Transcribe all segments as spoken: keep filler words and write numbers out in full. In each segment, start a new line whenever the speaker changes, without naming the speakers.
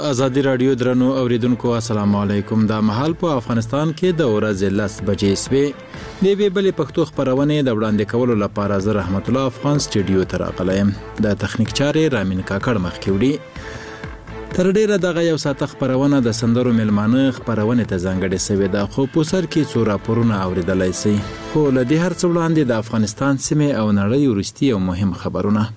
ازادي رادیو درنو اوریدونکو السلام علیکم. دا مهال په افغانستان کې د ورځې لس بجې سوي د وی بلې پښتو خبرونه د وړاندې کولو لپاره زه رحمت الله افغان سټوډیو ته راغلم. د تخنیک چارې رامین کاکړ مخکې وړي. تر ډیره دغه یو ساعت خبرونه د سندرو ملمانه خبرونه ته ځانګړې سوي ده، خو په سر کې څو راپورونه اوریدلای شي. خو لدې هر څه وړاندې د افغانستان سیمه او نړۍ وروستي او مهم خبرونه.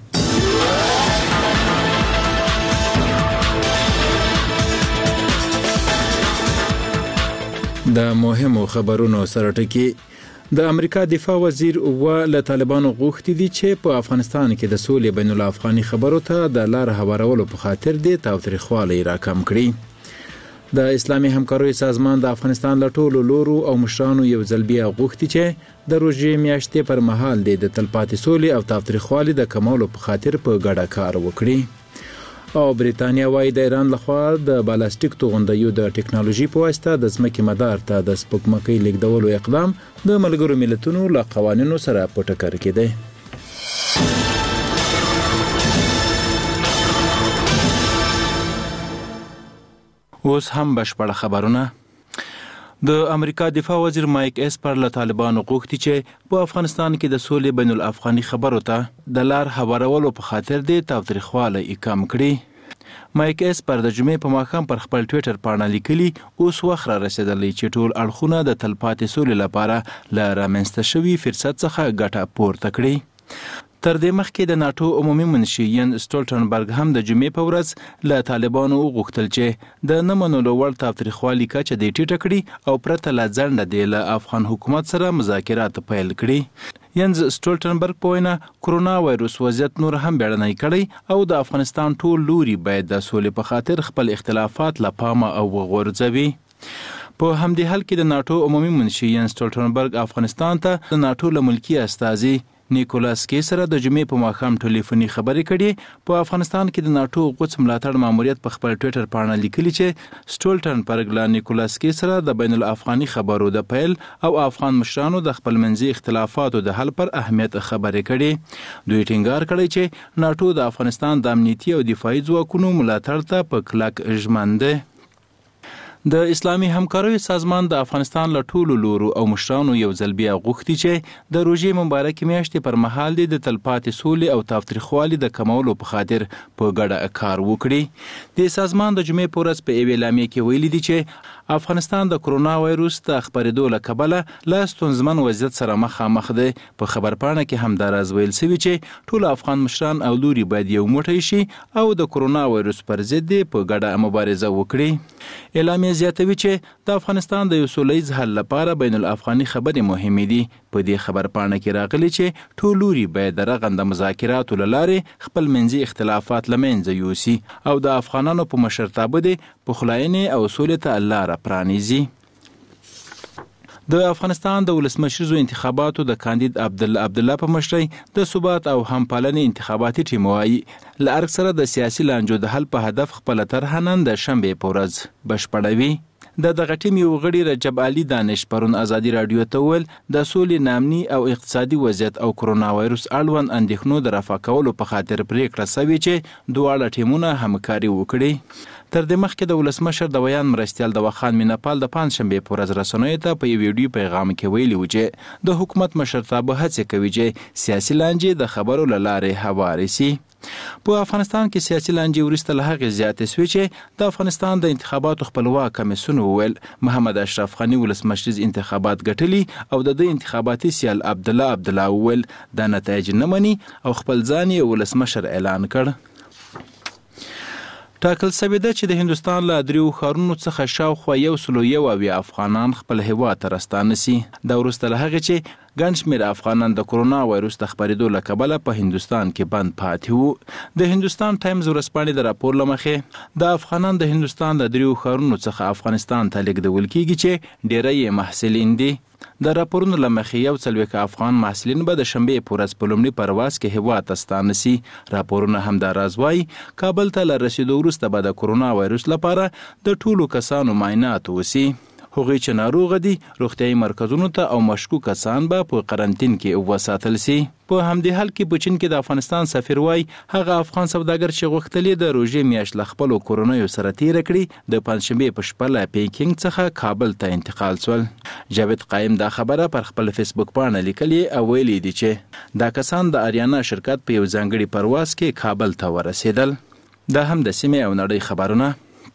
د مهمو خبرونو سره ټکی د امریکا دفاع وزیر و له طالبانو غوښتي دي چې په افغانستان کې د سولې بین الافغاني خبرو ته د لار هوارولو په خاطر د تاوتریخوالي راکم کړي. د اسلامي همکاریو سازمان د افغانستان له ټولو لورو او مشرانو یو ځل بیا غوښتي چې د روژې میاشتې پر مهال د تلپاتې سولې او تاوتریخوالي د کمولو په خاطر په ګډه کار وکړي. او بریتانیا وايي د ایران لخوا د بالستیک توغندیو د ټکنالوژي په واسطه د ځمکې مدار ته د سپوږمکۍ لیږدولو اقدام د ملګرو ملتونو له قوانینو سره په ټکر کې دی. اوس هم بشپړ خبرونه. د امریکا دفاع وزیر مایک اسپر له طالبانو غوښتي چې په افغانستان کې د سولې بین الافغاني خبرو ته د لار هوارولو په خاطر د تاوتریخوالي کم کړي. مایک اسپر د جمعې په ماښام پر خپل ټویټر باندې لیکلي اوس وخت را رسیدلی چې ټول اړخونه د تلپاتې سولې لپاره له رامنځته شوي فرصت څخه ګټه پورته کړي. تر دې مخکې د ناتو عمومي منشي ین سټولټنبرګ هم د جمعې په ورځ له طالبانو وغوښتل چې د نه منلو وړ تاوتریخوالي کچه دې ټیټه کړي او پرته له ځنډه دې له افغان حکومت سره مذاکرات پیل کړي. ینز سټولټنبرګ په وینا کرونا وایروس وضعیت نور هم بیړنی کړی او د افغانستان ټول لوري باید د سولې په خاطر خپل اختلافات له پامه او وغورځوي. په همدې حال کې د ناتو عمومي منشي ین سټولټنبرګ افغانستان ته د ناتو له ملکی استازي نیکولاس کی سره د جمعې په ماښام ټلیفوني خبرې کړي. په افغانستان کې د ناتو غوڅ ملاتړ ماموریت په خپل ټویټر باندې لیکلي چې سټولټنبرګ له نیکولاس کی سره د بین الافغاني خبرو د پیل او افغان مشرانو د خپل منځي اختلافاتو د حل پر اهمیت خبرې کړي. دوی ټینګار کړی چې ناتو د افغانستان د امنیتي او دفاعي ځواکونو ملاتړ ته په کلک ژمن دی. د اسلامي همکاریو سازمان د افغانستان له ټولو لورو او مشرانو یو ځل بیا غوښتي چې د روژې مبارکې میاشتې پر مهال د تلپاتې سولې او تاوتریخوالي د کمولو په خاطر په ګډه کار وکړي. د سازمان د جمعې په ورځ په یوې اعلامیه کې ویلي دي چې افغانستان د کرونا وایروس د خپرېدو له کبله له ستونزمن وضعیت سره مخامخ دی. په خبرپاڼه کې هم دا راز ویل شوي چې ټول افغان مشران او لوري باید یو موټی شي او د کرونا وایروس پر ضد په ګډه مبارزه وکړي. اعلامیه زیاتوي چې د افغانستان د یو سولیز حل لپاره بین الافغاني خبرې مهمې دي. په دې خبرپاڼه کې راغلي چې ټول لوري باید د رغنده مذاکراتو له لارې خپل منځي اختلافات له منځه یوسي او د افغانانو په مشرتابه د پخلاینې او سولې ته لاره پرانیزي. د افغانستان د ولسمشر انتخاباتو د کاندید عبدالله عبدالله په مشرۍ د ثبات او همپالنې انتخاباتي ټیم وايي له ارګ سره د سیاسي لانجو د حل په هدف خپله طرحه نن د شنبې په ورځ بشپړوي. د دغه ټیم یو غړي رجب علي دانش پرون ازادي رادیو ته ویل د سولې نامني او اقتصادي وضعیت او کرونا وایروس اړوند اندېښنو د رفع کولو په خاطر پریکړه شوې چې دواړه ټیمونه همکاري وکړي. تر دې مخکې د ولسمشر د ویان مرستیال د وخان مینپال د پنجشنبې په ورځ رسنیو ته په یو ویډیو پیغام کې ویلي و چې د حکومت مشرتابه هڅې کوي چې سیاسي لانجې د خبرو له لارې هوارې سي. په افغانستان کې سیاسي لانجې وروسته له هغې زیاتې شوې چې د افغانستان د انتخاباتو خپلواک کمیسیون وویل محمد اشرف غني ولسمشریز انتخابات ګټلي او د ده انتخاباتي سیال عبدالله عبدالله وویل دا نتایج نه مني او خپل ځان یې ولسمشر اعلان کړ. ټاکل شوې ده چې د هندوستان له دریو ښارونو څخه شاوخوا یو سلو یو اویا افغانان خپل هیواد ته راستانه سي. دا وروسته له هغې چې ګڼ شمېر افغانان د کرونا وایروس د خپرېدو له کبله په هندوستان کې بند پاتې وو. د هندوستان ټایمز ورځپاڼې د راپور له مخې د افغانان د هندوستان د دریو ښارونو څخه افغانستان ته لیږدول کېږي چې ډېری یې محصلین دي. د راپورونو له مخې یو څلوېښت افغان محصلین به د شنبې په ورځ په لومړي پرواز کې هیواد ته ستانه سي. راپورونه همدا راز وایي کابل ته له رسېدو وروسته به د کرونا وایروس لپاره د ټولو کسانو معاینات وسي. هغوی چې ناروغ دي روغتیايي مرکزونو ته او مشکوک کسان به په قرنټین کې وساتل شي. په همدې حال کې په چین کې د افغانستان سفیر وای هغه افغان سوداګر چې غوښتلې د روژې میاشت له خپلو کورنیو سره تیره کړي د پنجشنبې په شپه له پیکینګ څخه کابل ته انتقال شول. جاوید قایم دا خبره پر خپل فیسبوک پاڼه لیکلې او ویلي دي چې دا کسان د اریانا شرکت په یو ځانګړي پرواز کې کابل ته ورسېدل. دا هم د سیمې او نړۍ خبرونه.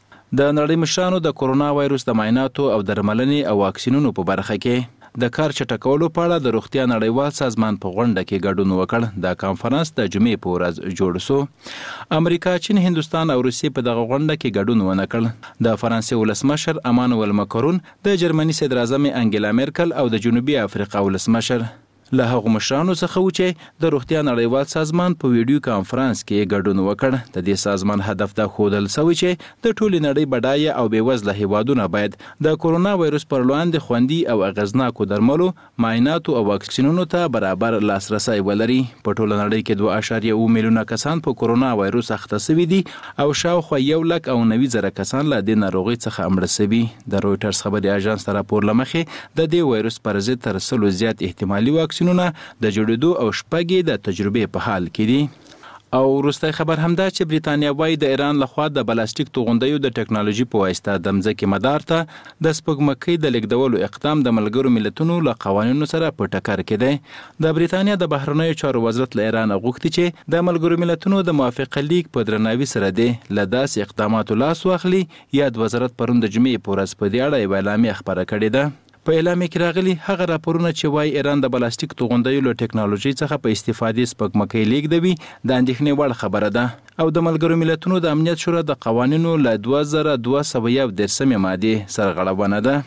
د نړۍ مشرانو د کورونا وایروس د معایناتو او درملنې او واکسینونو په برخه کې د کار چټکولو په اړه د روغتیا نړیوال سازمان په غونډه کې ګډون وکړ. دا کانفرنس د جمعې په ورځ جوړ شو. امریکا، چین، هندوستان او روسیې په دغه غونډه کې ګډون ونه کړ. د فرانسې ولسمشر امانوئل ماکرون، د جرمني صدر اعظم انګلا میرکل او د جنوبي افریقا ولسمشر له هغو مشرانو څخه و چې د روغتیا نړیوال سازمان په ویډیو کانفرنس کې ګډون وکړ. د دې سازمان هدف دا ښودل شوی چې د ټولې نړۍ بډایه او بېوزله هیوادونه باید د کورونا وایروس پر وړاندې خوندي او اغېزناکو درملو، معایناتو او واکسینونو ته برابر لاسرسی ولري. په ټوله نړۍ کې دوه اعشاریه اووه میلیونه کسان په کورونا وایروس اخته شوي دي او شاوخوا یو لک او نوي زره کسان له دې ناروغۍ څخه مړه شوي. د رویټرز خبري اژانس ته راپور له مخې د دې وایروس پر ضد تر سلو زیات احتمالي واکسینونه د جوړېدو او شپږې د تجربې په حال کې دي. او وروستی خبر همدا چې بریتانیا وایي د ایران لخوا د بلاستیک توغندیو د ټکنالوژي په واسطه د مځکې مدار ته د سپوږمکۍ د لیږدولو اقدام د ملګرو ملتونو له قوانینو سره په ټکر کې دی. د بریتانیا د بهرنیو چارو وزارت له ایران غوښتي چې د ملګرو ملتونو د موافقه لیک په درناوي سره دی له داسې اقداماتو لاس واخلي. یاد وزارت پرون د جمعې په ورځ په دې اړه یوه اعلامیه خپره کړې ده. په اعلامیه کې راغلي هغه راپورونه چې وایي ایران د بلاستیک توغندیو له ټکنالوژي څخه په استفادې سپوږمکۍ لیږدوي د اندېښنې وړ خبره ده. او د ملګرو ملتونو د امنیت شورا د قوانینو له دوه زره دوه سوه یو دېرشمې مادې سرغړونه ده.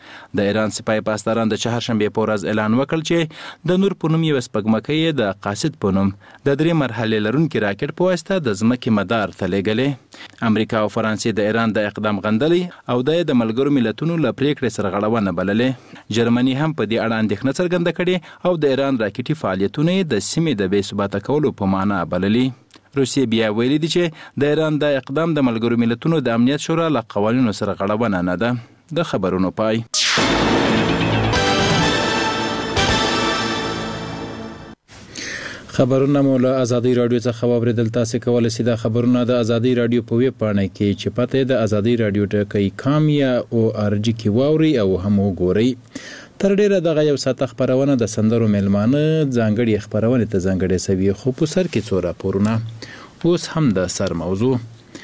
د ایران سپاه پاسداران د چهارشنبې په ورځ اعلان وکړ چې د نور په نوم یوه سپوږمکۍ د قاصد په نوم د درې مرحلې لرونکي راکټ په واسطه د ځمکې مدار ته لیږلې. امریکا او فرانسې د ایران د اقدام غندلی او د د ملګرو ملتونو له پریکړې سرغړونه بللې. جرمني هم په دې اړه اندېښنه څرګنده کړې او د ایران راکټي فعالیتونه د سیمې د بې ثباته کولو په معنا بللي. روسیې بیا ویلي دي چې د ایران د اقدام د ملګرو ملتونو د امنیت شورا له قوانینو سرغړونه نه ده. د خبرونو پای. خبرونه مو له ازادي رادیو څخه واوریدل. تاسو کولای شئ د خبرونه د ازادي رادیو په ویب پاڼه کې چې پته د ازادي رادیو ټکی کام یا او ار جی کې واوري او هم وګورئ. تر ډیره دغه یو ساعت خبرونه د سندرو ملمانه ځانګړي خبرونه ته ځانګړي سوي خو په سر کې څو راپورونه. اوس هم د سر موضوع.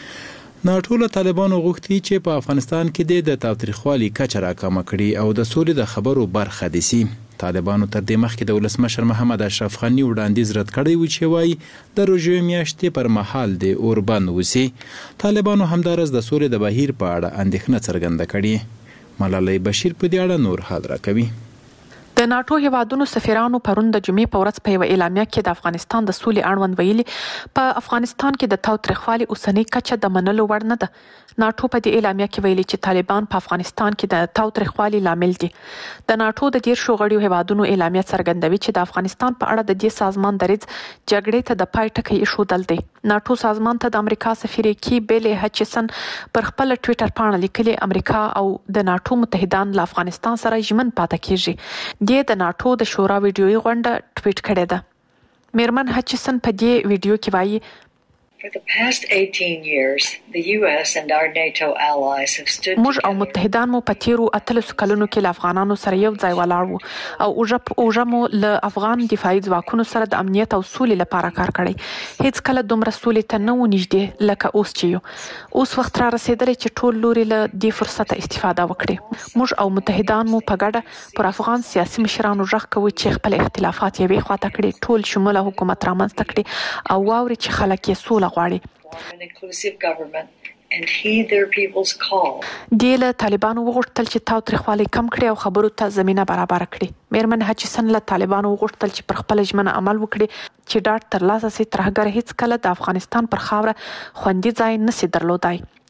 ناټو طالبانو غوښتي چې په افغانستان کې د تاوتریخوالي کچه راکمه کړي او د سولې د خبرو برخه دي سي. طالبانو تر دې مخکې د ولسمشر محمد اشرف غني وړاندیز رد کړی و چې وایي د روژې میاشتې پر مهال د اوربند وسی. طالبانو همدارس د سولې د بهیر په اړه اندېښنه څرګنده کړې. ملالۍ بشیر په دې اړه نور حال راکوي.
د ناټو هیوادونو سفیرانو پرون د جمعې په ورځ په یوه اعلامیه کې د افغانستان د سولې اړوند ویلي په افغانستان کې د تاوتریخوالي اوسنۍ کچه د منلو وړ نه ده. ناټو په دې اعلامیه کې ویلي چې طالبان په افغانستان کې د تاوتریخوالي لامل دي. د ناټو د دیرشو غړیو هیوادونو اعلامیه څرګندوي چې د افغانستان په اړه د دې سازمان دریځ جګړې ته د پای ټکی ایښودل دی. ناټو سازمان ته د امریکا سفیر کی بیل هچسن پر خپل ټویټر پاڼه لیکلي امریکا او د ناټو متحدان له افغانستان سره ژمن پاتې کیږي. د ناټو د شورا ویډیويي غونډه ټویټ کړې ده. میرمن هچسن په دې ویډیو کې وایي
For the past eighteen years, the U S and our NATO allies have stood together.
موږ او متحدان مو په تیرو اتلسو کلونو کې له افغانانو سره یو ځای ولاړ وو او اوژه اوژه مو له افغان دفاعي ځواکونو سره د امنیت او سولې لپاره کار کړی. هیڅ کله دومره سولې ته نه و نږدې لکه اوس چې یو. اوس وخت را رسېدلی چې ټول لوري له دې فرصته استفاده وکړي. موږ او متحدان مو په ګډه پر افغان سیاسي مشرانو غږ کوو چې خپل اختلافات یوې خواته کړي، ټول شموله حکومت رامنځته کړي او واوري چې خلک یې سوله
an inclusive government and heed their people's call.
دی له طالبانو وغوښتل چې تاوتریخوالی کم کړي او خبرو ته زمینه برابر کړي. میرمن هچسن له طالبانو وغوښتل چې پر خپل ژمنه عمل وکړي چې ډاډ ترلاسه شي ترهګر هیڅ کله د افغانستان پر خاوره خوندي ځای نشي درلودای.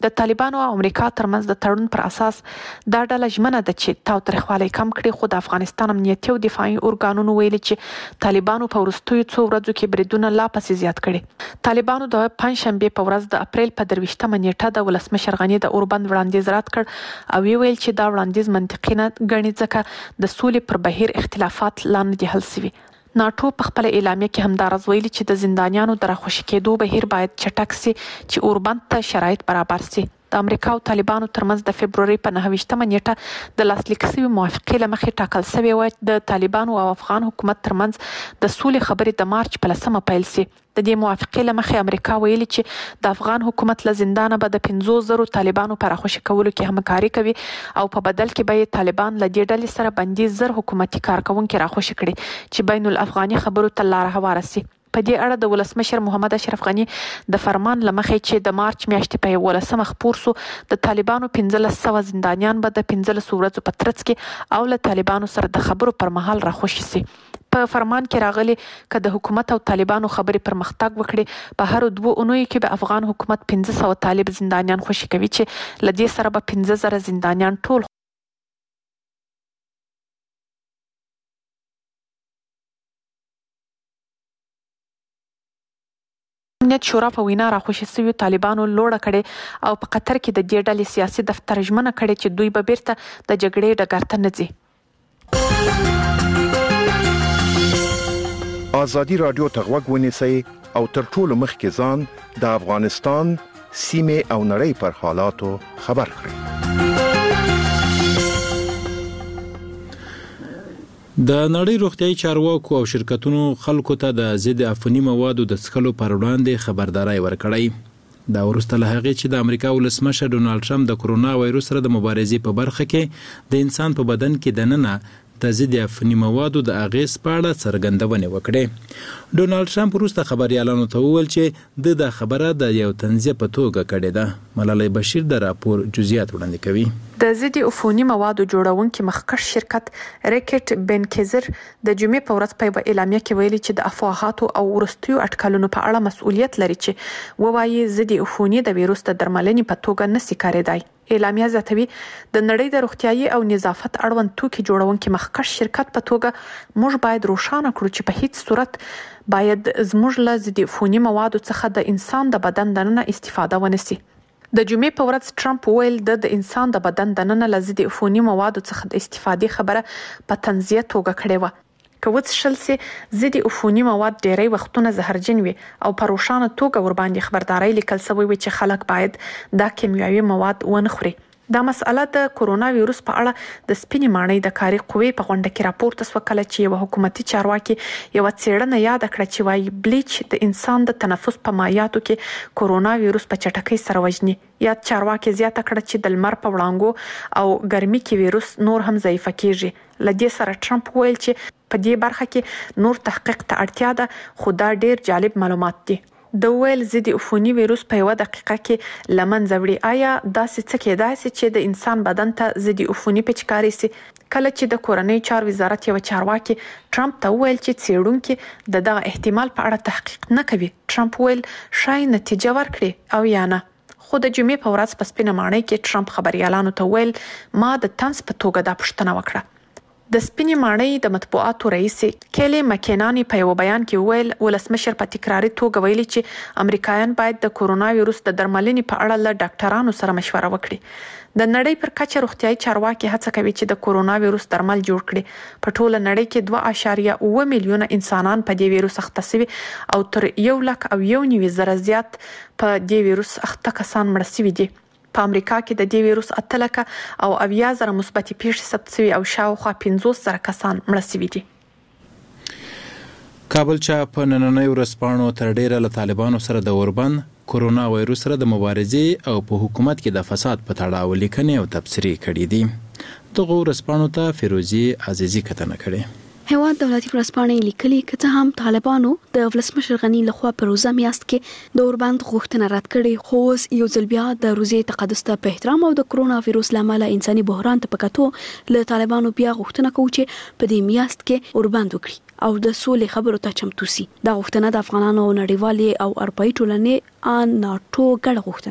د طالبانو او امریکا ترمنځ د تړون پر اساس دا ډله ژمنه ده چې تاوتریخوالی کم کړي، خو د افغانستان امنیتي او دفاعي ارګانونو ویلي چې طالبانو په وروستیو څو ورځو کې بریدونه لا پسې زیات کړي. طالبانو د پنجشنبې په ورځ د اپریل په درویشتمه نیټه د ولسمشر غني د اوربند وړاندیز رد کړ او ویل چې دا وړاندیز منطقي نه ګڼي ځکه د سولې پر بهیر اختلافات لا نه دي حل شوي. ناټو په خپل اعلامیه کې همدارز ویلي چې د زندانیانو د راخوشي کېدو بهیر باید چټک سي چې اوربند ته شرایط برابر سي. د امریکا او طالبانو ترمنځ د فبروري په نهه ویشتمه نیټه د لاسلیک شوي موافقې له مخې ټاکل شوې وه د طالبانو او افغان حکومت ترمنځ د سولې خبرې د مارچ په لسمه پیل سي. د دې موافقې له مخې امریکا ویلي چې د افغان حکومت له زندانه به د پنځو زرو طالبانو په راخوشي کولو کې همکاري کوي او په بدل کې به یې طالبان له دې ډلې سره بندیز زر حکومتي کارکوونکي راخوشي کړي چې بین الافغاني خبرو ته لاره هواره سي. په دې اړه د ولسمشر محمد اشرف غني د فرمان له مخې چې د مارچ میاشتې په یولسمه خپور سو د طالبانو پنځلس سوه زندانیان به د پنځلسو ورځو په ترڅ کې او له طالبانو سره د خبرو پر مهال راخوشي سي. په فرمان کې راغلي که د حکومت او طالبانو خبرې پرمختګ وکړي په هر دوه اونیو کې به افغان حکومت پنځه سوه طالب زندانیان خوشي کوي چې له دې سره به پنځه زره زندانیان ټول امنیت شورا په وینا راخوشي شویو طالبانو لوړه کړې او په قطر کې د دې ډلې سیاسي دفتر ژمنه کړې چې دوی به بیرته د جګړې ډګر ته نه ځي.
ازادي رادیو ته غوږ ونیسئ او تر ټولو مخکې ځان د افغانستان سیمې او نړۍ پر حالاتو خبر کړئ.
د نړۍ روغتیايي چارواکو او شرکتونو خلکو ته د ضد عفوني موادو د څښلو پر وړاندې خبرداري ورکړې. دا وروسته له هغې چې د امریکا ولسمشر ډونالډ ټرمپ د کرونا وایروس سره د مبارزې په برخه کې د انسان په بدن کې دننه د ضد عفوني موادو د اغېز په اړه څرګندونې وکړې. ډونالډ ټرمپ وروسته خبریالانو ته وویل چې د دا خبره د یو تنزیه په توګه کړې ده. ملالۍ بشیر د راپور جزئیات وړاندې کوي.
د ضد عفوني موادو جوړونکي مخکښ شرکت ریکټ بینکیزر د جمعې په ورځ په یوه اعلامیه کې ویلي چې د افواهاتو او وروستیو اټکلونو په اړه مسؤلیت لري چې ووایي ضد عفوني د ویروس د درملنې په توګه نشي کارېدای. اعلامیه زیاتوي د نړۍ د روغتیايي او نظافت اړوند توکي جوړونکي مخکښ شرکت په توګه موږ باید روښانه کړو چې په هیڅ صورت باید زموږ له ضد عفوني موادو څخه د انسان د بدن دننه استفاده ونشي. د جمعې په ورځ ټرمپ ویل د د انسان د بدن دننه له ضد عفوني موادو څخه د استفادې خبره په تنزیه توګه کړې وه. که وڅښل سي ضد عفوني مواد ډیری وختونه زهرجن وي او په روښانه توګه ورباندې خبرداري لیکل شوی وي چې خلک باید دا کیمیاوي مواد ونه خوري. دا مسأله د کرونا ویروس په اړه د سپینې ماڼۍ د کاري قوې په غونډه کې راپورته شوه کله چې یو حکومتي چارواکي یو څېړنه یاد کړه چې وايي بلیچ د انسان د تنفس په مایعاتو کې کرونا ویروس په چټکۍ سره وژني. یاد چارواکي زیاته کړه چې د لمر په وړانګو او ګرمي کې ویروس نور هم ضعیفه کیږي. له دې سره ټرمپ ویل چې په دې برخه کې نور تحقیق ته اړتیا ده خو دا ډیر جالب معلومات دي. د ویل ضد عفوني ویروس په یوه دقیقه کې له منځه وړي. آیا داسې څه کېدای شي چې د انسان بدن ته ضد عفوني پیچکاري سي؟ کله چې د کورنۍ چارو وزارت یو چارواکي ټرمپ ته ویل چې څېړونکي د دغه احتمال په اړه تحقیق نه کوي، ټرمپ ویل شاید نتیجه ورکړي او یا نه. خو د جمعې په ورځ په سپینه ماڼۍ کې ټرمپ خبریالانو ته ویل ما د طنز په توګه دا پوښتنه وکړه. د سپینې ماڼۍ د مطبوعاتو رئیس کیلی مکینانی په یو بیان کې ویل ولسمشر په تکراري توګه ویلي چې امریکایان باید د کرونا ویروس د درملنې په اړه له ډاکټرانو سره مشوره وکړي. د نړۍ پر کچه روغتیايي چارواکي هڅه کوي چې د کرونا ویروس درمل جوړ کړي. په ټوله نړۍ کې دوه اعشاریه اوه میلیونه انسانان په دې ویروس اخته شوي او تر یو لک او یو نوي زره زیات په دې ویروس اخته کسان مړه شوي دي. په امریکا کې د دې ویروس اته لکه او اویا زره مثبتې پیښې ثبت شوي او شاوخوا پنځوس زره کسان مړه شوي دي.
کابل چې په نننۍ ورځپاڼو تر ډیره له طالبانو سره د اوربند کرونا وایروس سره د مبارزې او په حکومت کې د فساد په تړاو لیکنې او تبصرې کړي دي. دغه ورځپاڼو ته فیروزي عزیزي کتنه کړې.
هیواد دولتي ورځپاڼې لیکلي که څه هم طالبانو د ولسمشر غني لخوا په روزه میاشت کې د اوربند غوښتنه رد کړې، خو اوس یو ځل بیا د روزې تقدس ته په احترام او د کرونا ویروس له امله انساني بحران ته په کتو له طالبانو بیا غوښتنه کوي چې په دې میاشت کې اوربند وکړي او د سولې خبرو ته چمتو سي. دا غوښتنه د افغانانو نړیوالې او اروپایي ټولنې ان ناټو ګډه غوښتنه ده.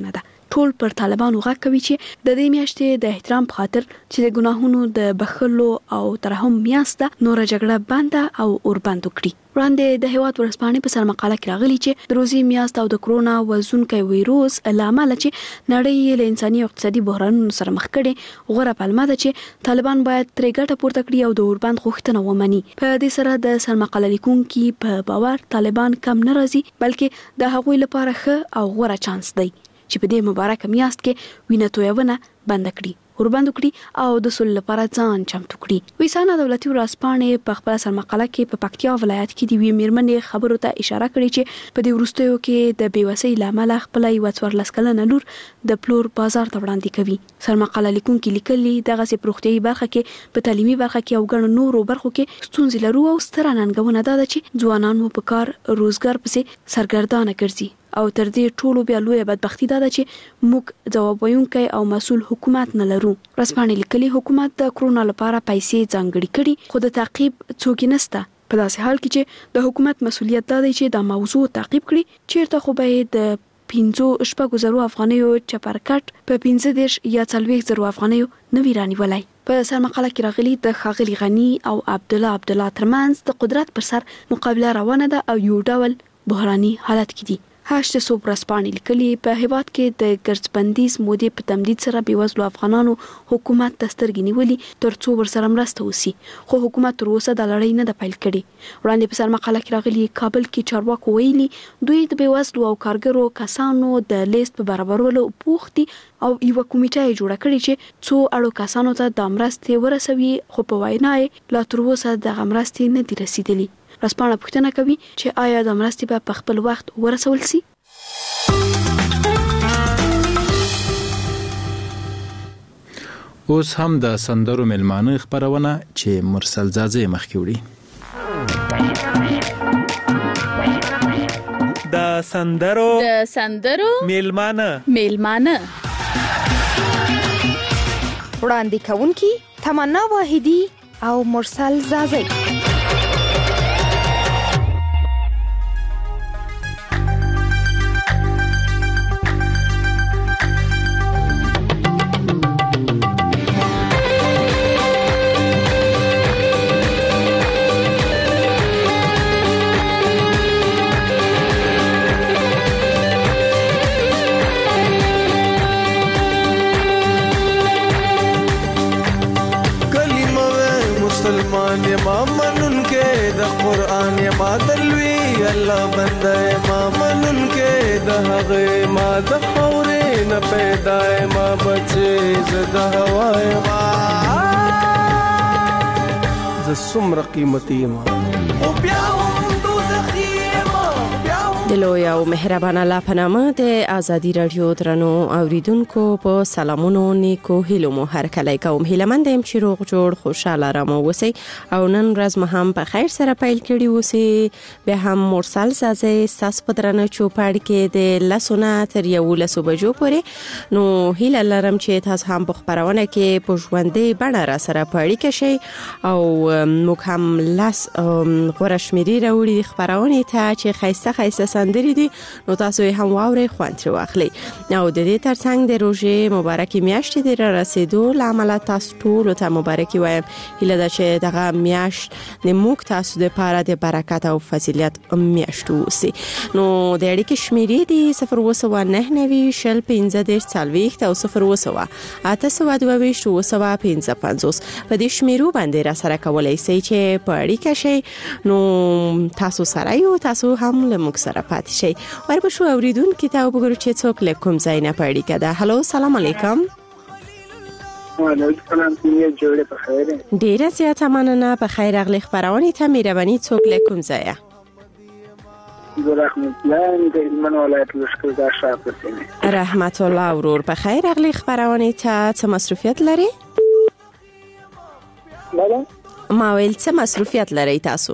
ټول پر طالبانو غږ کوي چې د دې میاشتې د احترام په خاطر چې د ګناهونو د بخښلو او ترحم میاشت نور جګړه بنده او اور بند کړي. وړاندې د هیواد ورځپاڼې په سر مقاله کې راغلي چې د روزي میاشت او د کرونا وزونکي وایروس لامل چې نړۍ له انساني او اقتصادي بحرانونو سره مخ کړي غوړه پلمه ده چې طالبان باید ترې ګټه پورته کړي او د اور بند غوښتنه ومني. په دې سره د سر مقاله لیکونکو په باور طالبان کم نه راځي بلکې د هغوی لپاره ښه او غوره چانس دی چې په دې مبارکه میاشت کې وینه تویونه بند کړي اور بند کړي او د سولې لپاره ځان چمتو کړي. ویسانه دولتي ورځپاڼې په خپل سر مقاله کې په پکتیا ولایت کې د وی میرمنې خبرو ته اشاره کړې چې په دې وروستیو کې د بیوسۍ لامل خپل یو څوارلس کلنه لور د پلور بازار ته وړاندې کوي. سر مقاله لیکونکو لیکلي دغه سي پروختي برخه کې په تعلیمي برخه کې او ګڼ نورو برخو کې ستونزې لرو او ستر ننګونه ده چې ځوانان مو په کار روزګار پسې سرګردانه ګرځي او تر دې ټولو بیا لوی بدبختی ده چې موږ جواب ویونکي او مسول حکومت نه لرو. رسپانې لیکلي حکومت د کرونا لپاره پیسې ځانګړي کړي خو د تعقیب څوک نشته. په داسې حال کې چې د حکومت مسولیت ده چې د موضوع تعقیب کړي چیرته خو به د پنځو شپږو زرو افغانیو چپرکټ په پنځه دیرش یا څلوېښت زرو افغانیو نوی رانیولای. په سر مقاله کې راغلي د ښاغلي غني او عبد الله عبد الله ترمنځ د قدرت پر سر مقابله روانه ده او یو ډول بحراني حالت کې دي. هاشت صوب رسپانې لیکلي په هیواد کې د ګرځبندیز مودې په تمدید سره بیوزلو افغانانو حکومت دسترګې نیولې ترڅو ورسره مرسته وسی خو حکومت تر اوسه د لړۍ نه د پیل کړي. وړاندې په سر مقاله کې راغلي کابل کې چارواکو ویلي دوی د بیوزلو او کارګرو کسانو د لیست په برابرولو بوختي او یو کمیټه جوړه کړې چې څو اړو کسانو ته د مرستې ورسوي خو په وینا یې لا تر اوسه د مرستې نه دي رسیدلي. رسپانه پوښتنه کوي چې آیا د مرستې به په خپل وخت ورسول سي؟
اوس هم د سندرو ملمانه خبرونه چې مرسل زازه مخکې وړي.
د سندرو
د سندرو
ملمانه
ملمانه
وړاندې کوونکی تمنا واحدی او مرسل زازه.
مسلمان ما منن کې د قران ما دلوي الله بنده ما منن کې د هغه ما د خورې نه پیدا ما بچي زده هواي ما ز سمر قیمتي ما او بیا هم دوزخي ما
د لوی او مهربان الله په نامه د ازادي رادیو درنو اوریدونکو په سلامونو نیکو هیلو مو هر کله کوم هیلمند يم چې روغ جوړ خوشاله رامو وسی او نن ورځ مه هم په خیر سره پیل کړی وسی به هم مرسل سازه ساس په درنه چوپړ کې د لسونه تر یو لسو بجو پورې نو هیله لرم چې تاسو هم په خبرونه کې په ژوندې بڼه را سره پړی کې شي او موږ هم لاس غوړه شمیري راوړي خبرونه ته چې خیسته خیسته سندري دي نو تاسو هم واوري خوند واخلي او د دې ترڅنګ د روزه مبارکي میاشتې د رسیدو لامل تاسو ټول ته مبارکي وایم هله دا چې دغه میاشت د موږ تاسو د پاره د برکت او فضیلت میاشت وسی نو د اړیکې شمیرې دي صفر وسو نه نوي شل پنځه د څلويخت او صفر وسو اته سو دوه شو وسو پنځه پنځوس په دې شمیرو باندې را سره کولای شئ چې په اړیکه شئ نو تاسو سره یو تاسو هم له موږ سره پاتې شي. وربشو اوریدون کې تا وګورو چې څوک له کوم ځای نه پړی کده. هالو سلام علیکم.
وعلیکم السلام. څنګه جوړه په خیر؟
ډیره زیاته مننه په خیر اغلی خبرونه ته مهرباني څوک له کوم ځای؟
رحمت الله د هلمند ولایت لشکر د شاپسینه.
رحمت الله ورور په خیر اغلی خبرونه ته څه مصروفیت لري؟
بله
ما ویل څه مصروفیت لري تاسو؟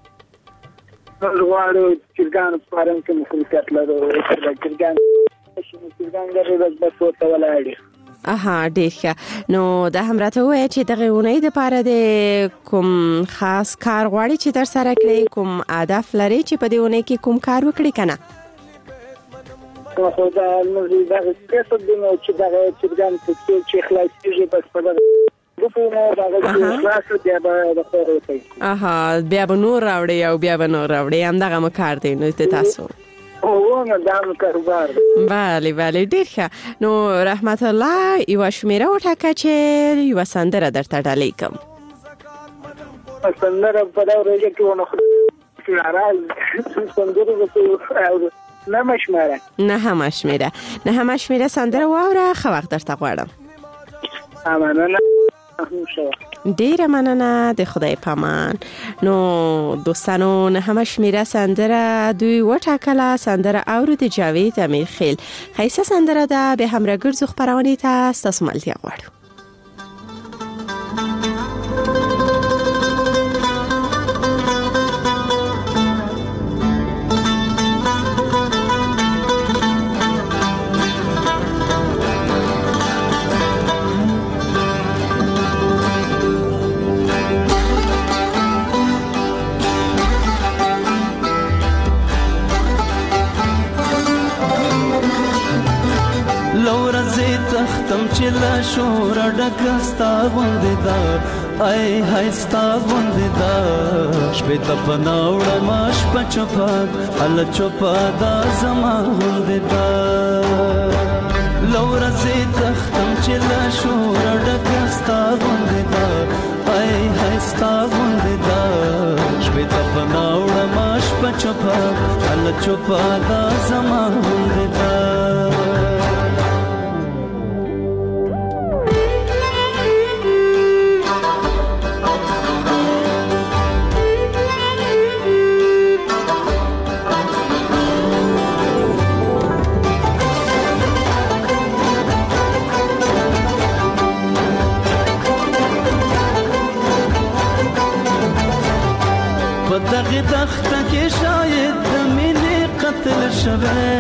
غواړو چرګان پارم کې مخالفت لرو چې چرګان چې چرګان غره بس ورته ولاړی.
اها ډیر ښه نو دا هم راته وایي چې دغه اونۍ د پاره د کوم خاص کار غواړي چې تر سره کړی کوم هدف لري چې په دې اونۍ کې کوم کار وکړي کنه؟
خو دا نو دا څه د نو چې دا چرګان چې خلاصيږي بس په دا په نو دا خلاص دی به خبره کوي.
اها بیا به نور راوړي او بیا به نور راوړي هم دغه مکار دی نو تاسو.
او نه دا کاروبار.
بله بله ډیر ښه. نو رحمت الله یو شمیره وټاکه چې یو سندره درته ډالۍ کوم.
سندره په دا ورځ کې ونه راځي سندره به نه مشمره
نه هم شمیره نه هم شمیره سندره واوره خو وخت درته غواړم.
مننه.
ډیره مننه د خدای پامان. نو دوستانو نه هم شمیره سندره دوی وټاکله سندره اورو د جاوید امیرخیل خیسه سندره ده به همراه ګرځو خبرونه ته ستاسو ملتیا غواړو.
تختم چې لا شور ډکستا غوندې دا ای هستا غوندې دا شپې ته پناوړه ماش پچپاد ال چوپاد زما غوندې دا لور زه تختم چې لا شور ډکستا غوندې دا ای هستا غوندې دا شپې ته پناوړه ماش پچپاد ال چوپاد زما غوندې دا دغه دخته کې شاید د مینې قتل شوه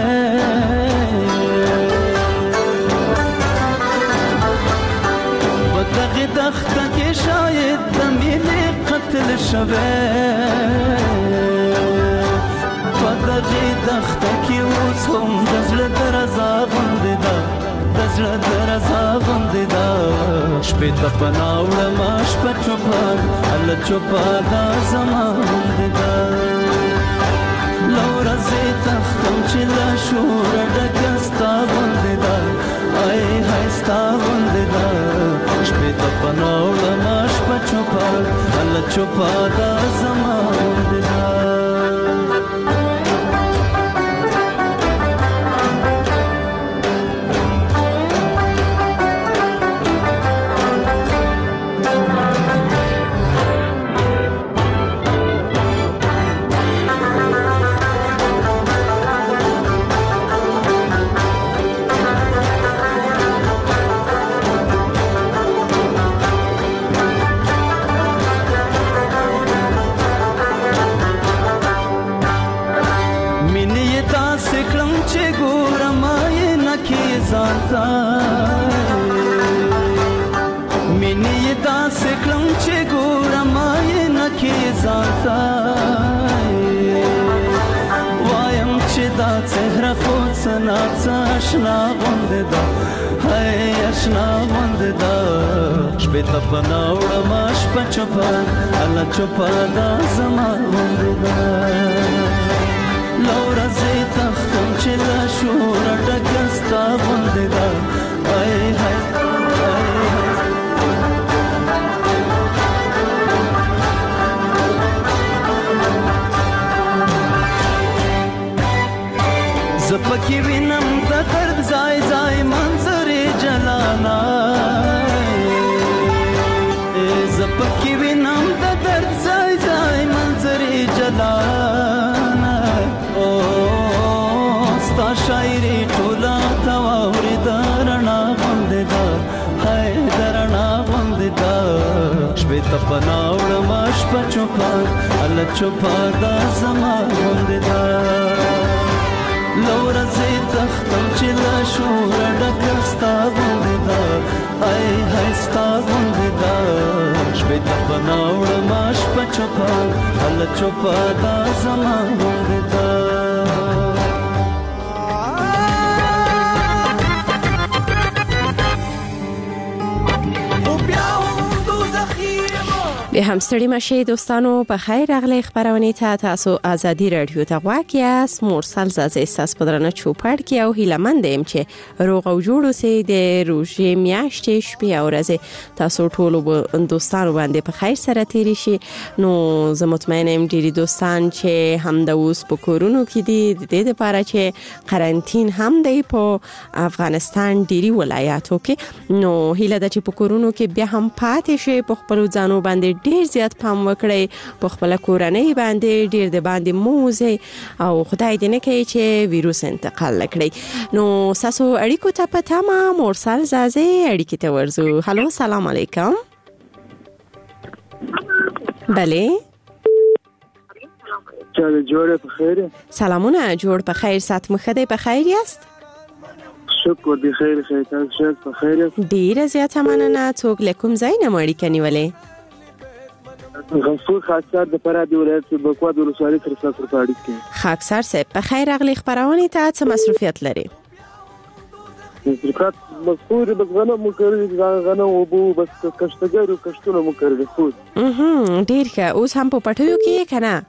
په دغه دخته کې شاید د مینې قتل شوه په دغه دخته کې اوس هم د زړه درزا غوندې ده د زړه درزا غوندې ده شپې ته پناوړه ما شپه چوپان ال چوپاده زما غوندې ده لوره زه تختم چې لا شوره ډکه ستا غوندې ده ای های ستا غوندې ده شپې ته پناوړه ما شپه چوپان ال چوپاده زما غوندې ده مینې داسې کړم چې ګورم یې نه کې ځانته وایم چې دا څهره خو څه ناڅه اشنا غوندې ده هی اشنا غوندې ده شپې ته پناوړه ما شپه چوپه الله چوپه دا زما غوندې ده لوره زه تختم چې له شوره ډکه ستا غوندې ده ای های زپکی وینم د درد ځای ځای منظرې جلانا زپکی وینم د درد ځای ځای منظرې جلانا او ستا شاعري ټوله تواورې درنا غوندې ده هی درنا غوندې ده شپې ته پناوړه ما شپه چوپه الله چوپه دا زما غوندې ده لوره زه تختم چې له شوره ډکه ستا غوندې ده ای های ستا غوندې ده شپې ته پناوړه ما شپه چوپه الله چوپه دا زما غوندې ده
به هم ستړي مشه دوستانو په خیر راغلی خبرونه ته تاسو ازادي رادیو ته غواړئ اس مرسل زازه احساس پدرنه چوپړ کې او هیلمند ایم چې روغ او جوړ اوسئ د روزي میاشتې شپې او ورځې تاسو ټول دوستانو باندې په خیر سره تیری شي. نو زه مطمئنه یم ډیری دوستان چې هم د اوس په کورونو کې دي د دې لپاره چې قرنټین هم دی په افغانستان ډیری ولایاتو کې. نو هیله ده چې په کورونو کې بیا هم پاتې شي، په خپل ځانو باندې ډیر زیات پام وکړئ، په خپل کورنۍ باندې ډیر د باندې موزه او خدای دې نه کوي چې ویروس انتقال کړي. نو تاسو اړیکو ته پته ما مرسل زازه اړیکې ته ورزو. هالو سلام علیکم. بله
چاله جوړه په خیر؟
سلامونه، جوړ په خیر، سات مخده په خیر یاست؟
شکر دی خیر خیر تاسو ښه په خیر یاست؟
ډیره زیاته مننه. څوک لکم زاینه مړی کني ولې؟
غفور خاکسار د فراه ولایت په بکوا د ولسوالۍ تر څنګ پراړي کې.
خاکسار صاحب په خیر اغلی خبرونه ته څه مصروفیت لري؟
مصروفیت مذکور بس غنم مکرر غنم او بو بس کشتګرو کشتونه مکرر خو.
اها ډیر ښه. اوس هم په پټیو کې کنه؟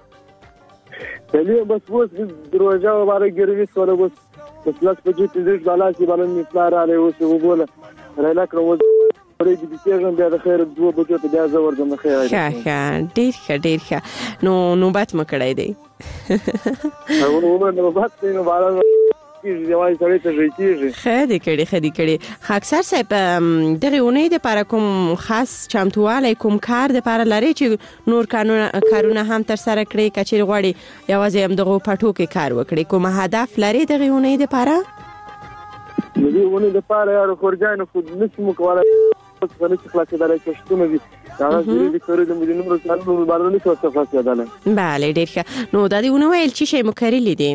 دلی بس وس دروازه واره ګروي سره بس بس لاس په دې تدریج بالا چې بالا می پلار علي اوس وګوله رالا کړو پرې دې کېږم بیا د خیر دوه بجو ته بیا زور د مخه راځي.
ښه ښه ډیر ښه ډیر ښه. نو نوبت مکړای دی.
او نو نوبت نو بالا کیږي جوای سره ته ځي.
خدي کړي خدي کړي. خاکسار صاحب دغه اونۍ د لپاره کوم خاص چمتواله کوم کار د لپاره لري چې نور قانون کارونه هم تر سره کړی کچې غواړي یوازې هم دغه پټو کې کار وکړي؟ کوم هدف لري دغه اونۍ د لپاره؟
دغه اونۍ د لپاره یو خورجان خو نشم کوله بس غني خلاصې دلای کشتونه دي دا چې د کورې د مدینو کارونو باندې څه څه خلاصې دلای.
bale ډیر ښه. نو د دې اونۍ ویل چې شی مکرلی دي؟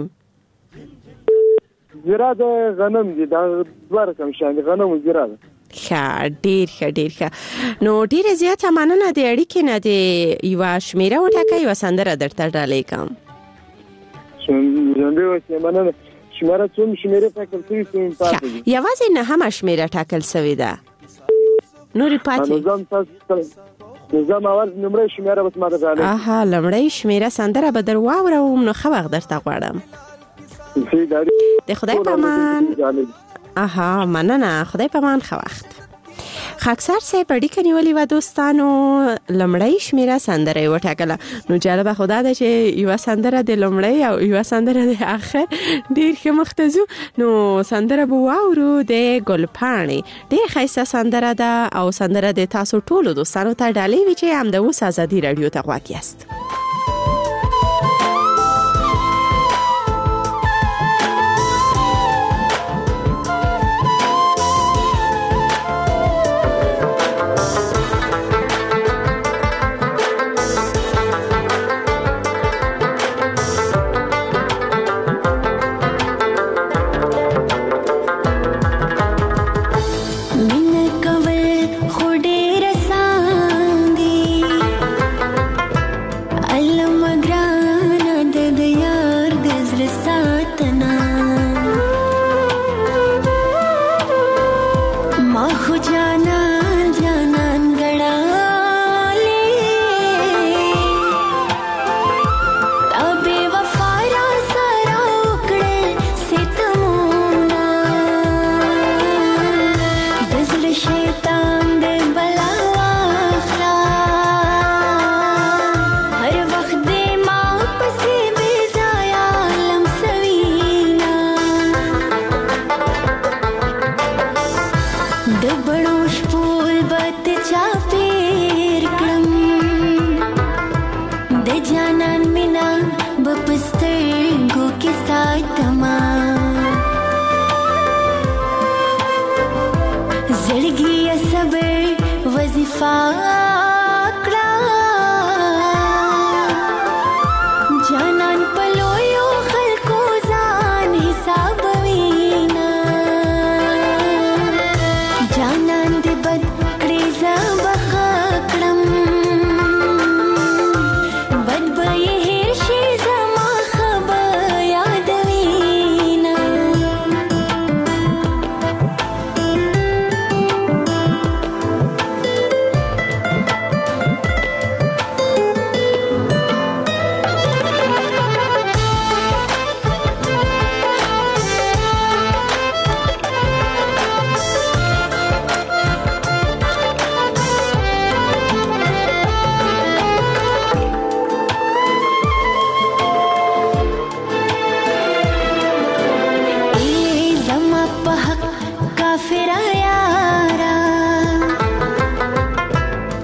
زراعت غنم دي دا دوه کم شان غنم او زراعت.
ښه ډیر ښه ډیر ښه. نو ډیر زیاته مننه د اړیکې نه دی. یو شمیره وټاکئ یو سندره درته ډالې کوم.
شمیره وسه مننه. شمیره څوم شمیره ټاکل شوی څوم پاتې دي؟
یوازې نه هم شمیره ټاکل شوی ده. نورې پاتې
نظام تاسو نظام اول نمبر شمیره بس ماته ځاله.
اها لمړی شمیره سندره به در واورم نو خو وخت درته غواړم. د خدای پامان. اها مننه. خدای پامان خو وخت. خاکسار صاحب اړیکه نیولې و دوستانو. لمړی شمیره سندره وټاکله. نو جالبه خدا ده چې یو سندره د لمړی او یو سندره د اخر ډیر ښه مختزو. نو سندره بو واورو د ګلپاڼې ډیر ښایسته سندره ده او سندره د تاسو ټولو دوستانو ته ډالۍ وی چې هم د اوس ازادي رادیو ته غواړئ یاست.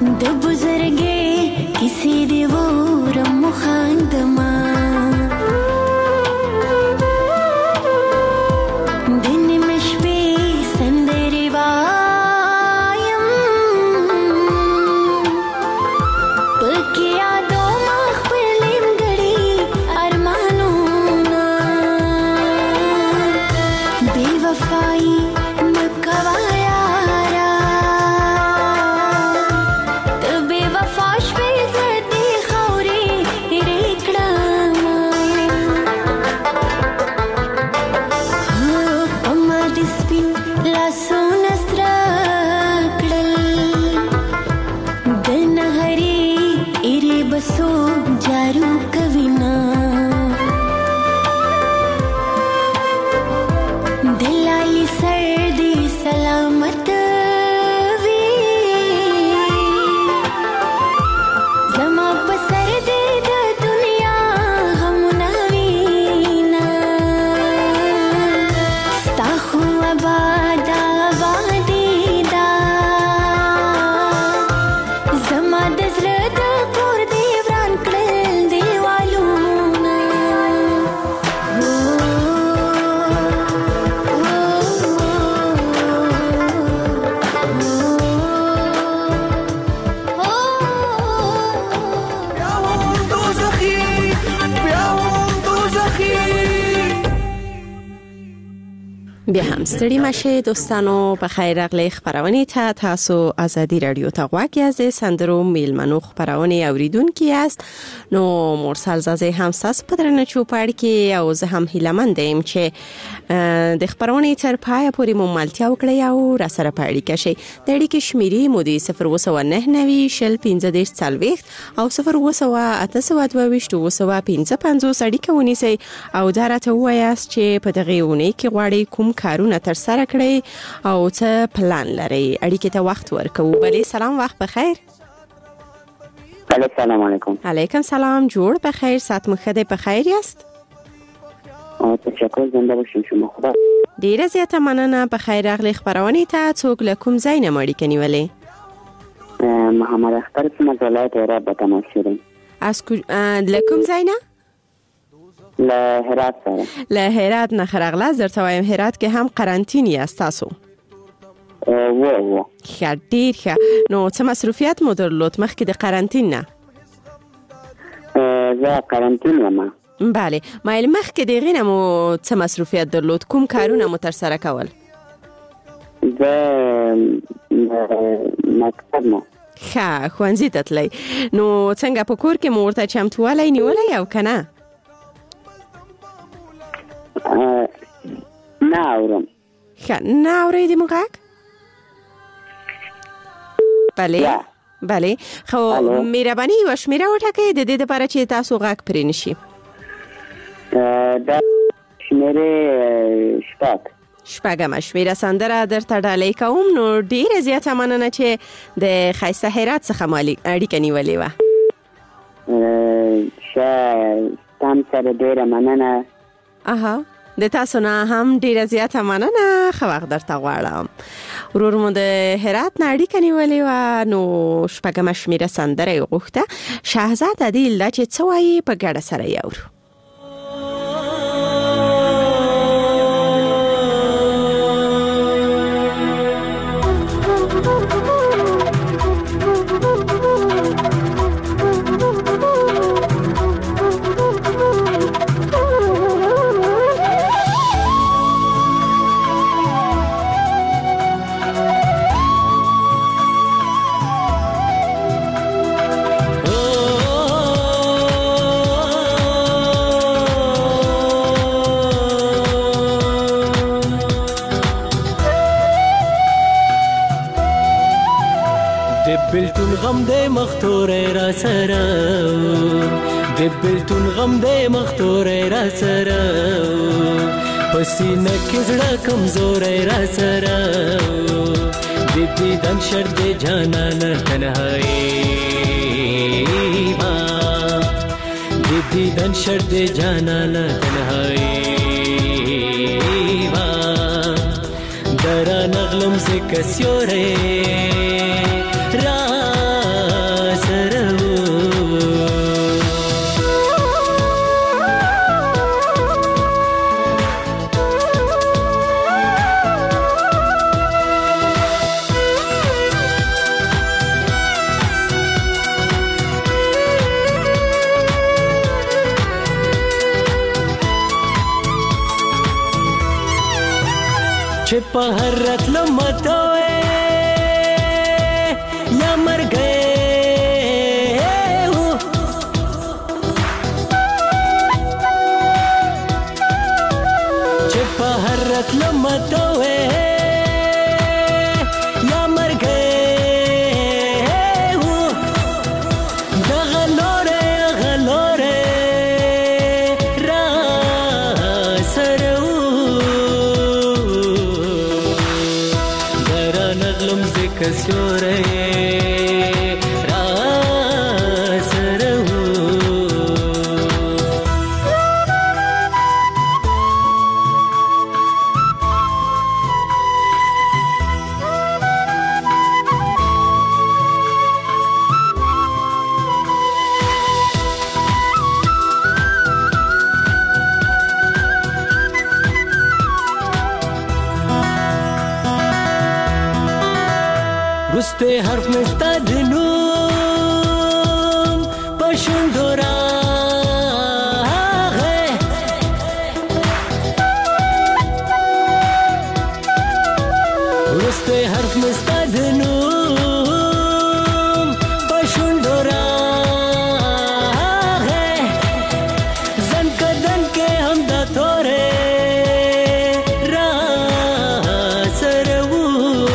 د بزرګي کسی دی ورم خاندما
بیا هم ستړي مشه دوستانو په خیر راغلی خبرونه ته تاسو ازادي رادیو ته غواړئ از سندرو میلمنو خبرونه اوریدونکي است نو مرسل زازه هم ساس پدرنه چوپړ کې او زه هم هیلمن دیم چې د خبرونه تر پای پورې مملتیا وکړی او را سره پاړی کشي د اړیکې شمیرې مودي صفر وسو نه نوي شل پنځه دیش څلويخت او صفر وسو اته سو دوه وسو پنځه پنځوس اړیکه ونیسي او دراته وایاست چې په دغه ونه کې غواړي کوم کارونه تر سره کړئ او څه پلان لري اړیکې ته وخت ورکوو. بله سلام وخت بخیر.
السلام علیکم.
علیکم سلام جوړ بخیر سات مخده بخیر است.
تشکر زنده باشین شما خدا.
ډیره زیاته مننه بخیر راغلی خبرونه ته څوک لکم زین مړی کنیولې.
محمد اختر سم ولایت هرات به تماس شدم.
از لکم زینه؟
له هرات سره.
له هرات نه خرغله درته وایم هرات کې هم قرنطینی است تاسو.
و و.
ښه ډیر ښه. نو څه مصروفیت مو درلود مخکې د قرنطین نه؟
زه قرنطین یم.
بله مایل مخکې دغې نه مو څه مصروفیت درلود کوم کارونه مو تر سره کول؟
زه مکتب نه.
ښه ښوونځي ته تلئ. نو څنګه په کور کې مو ورته چمتووالی نیولی او که نه؟
نه اورم.
ښه نه اورئ مو غږ؟ بله بله خو مهرباني یوه شمېره وټاکئ د دې دپاره چې تاسو غږ پرې نشي.
دا شمېرې شپږ.
شپږمه شمېره سندره درته ډالۍ کوم. نو ډېره زیاته مننه چې د ښایسته هرات څخه مو اړیکه نیولې وه.
ښه تام سره ډېره مننه.
اها د تاسو نه هم ډیره زیاته مننه. ښه وخت درته غواړم. ورور مو د هرات نه اړیکه نیولې وه نو شپږمه شمېره سندره یې غوښته. شهزاد عدیل دا چې څه وایي په ګډه سره یې اورو.
بلتون غم دې مختورې را سره د بلتون غم دې مختورې را سره پسینه کې زړه کمزورې را سره د دې دن شر دې جانان تنهایی با د دې دن شر دې جانان تنهایی با درا نغلم سے کسیورې را په هر راتلو ماته یا مرګ چې په هر راتلو ماته یا مرګ کسوره را سره رسته حرف مستا دنوم پشندو راغه رسته حرف مستا دنوم پشندو راغه زن کدن کے ہم دا توره را سرو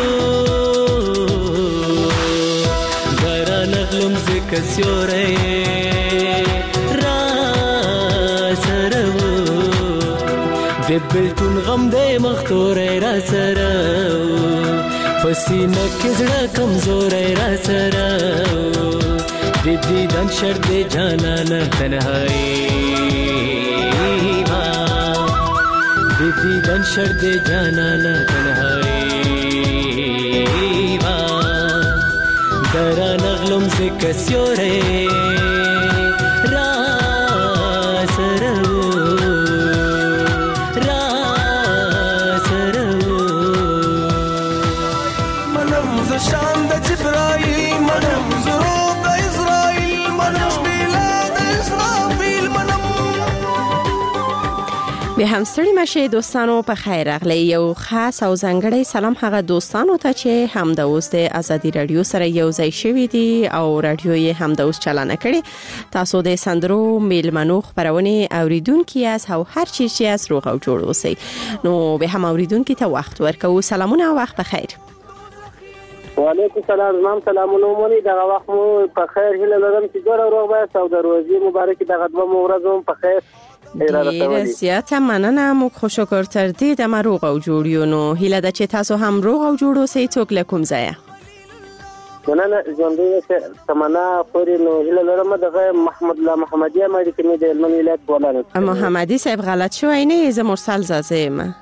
کسیوره را سره د بلتون غم د مختوره را سره پسینه کې زړه کمزوره را سره د دیدن شر د جانان تنهایی ما د دیدن شر د جانان تنهایی ما درا نغلم سے کسیوره را سره را سره منم ز شان د جبرائیل منم زرو د اسرائیل منم بلاد اسرافیل منم
به هم ستړي مشه دوستانو په خیر راغلی. یو خاص او ځانګړی سلام هغه دوستانو ته چې هم د اوس د ازادي رادیو سره یو ځای شوي دي او رادیو یې هم د اوس چلانه کړي. تاسو د سندرو میلمنو خبرونه اوریدونکي یاست او هر چی چې از روغ او جوړ اوسئ. نو به هم اوریدونکي ته وخت ورکوو. سلامونه او وخت بخیر.
وعلیکم السلام. زمام سلامونه مونږ دغه وخت مو په خیر هیله لرم چې ډېر روغ وایاست او د روزي مبارک دغه دوه ورځې په خیر.
ډیره زیاته مننه. موږ خوشحال تر دې د روغ او جوړ یو. نو هیله ده چې تاسو هم روغ او جوړ اوسئ. څوک له کوم ځایه؟
مننه ژوندۍ تمنا خوري. نو هیله لرم دغه محمد الله محمدي مې د کمی د هلمند ولایت ولانه
محمدي صاحب غلط شوی نه. زه مرسل زازه یم.
ها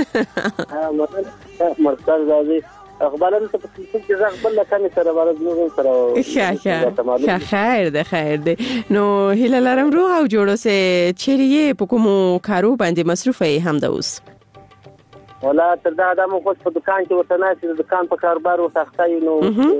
مرسل زازه اقبالن ته په کې ځغ بل کمی سره ورځ نو سره
ښه خیر ده خیر ده. نو هیله لرم روغ او جوړ اوسئ. چیرې په کومو کارو باندې مصروف یې هم د اوس؟
ولا تر دا د مو خو په دکان کې وته نه چې دکان په کاروبار وسخته نو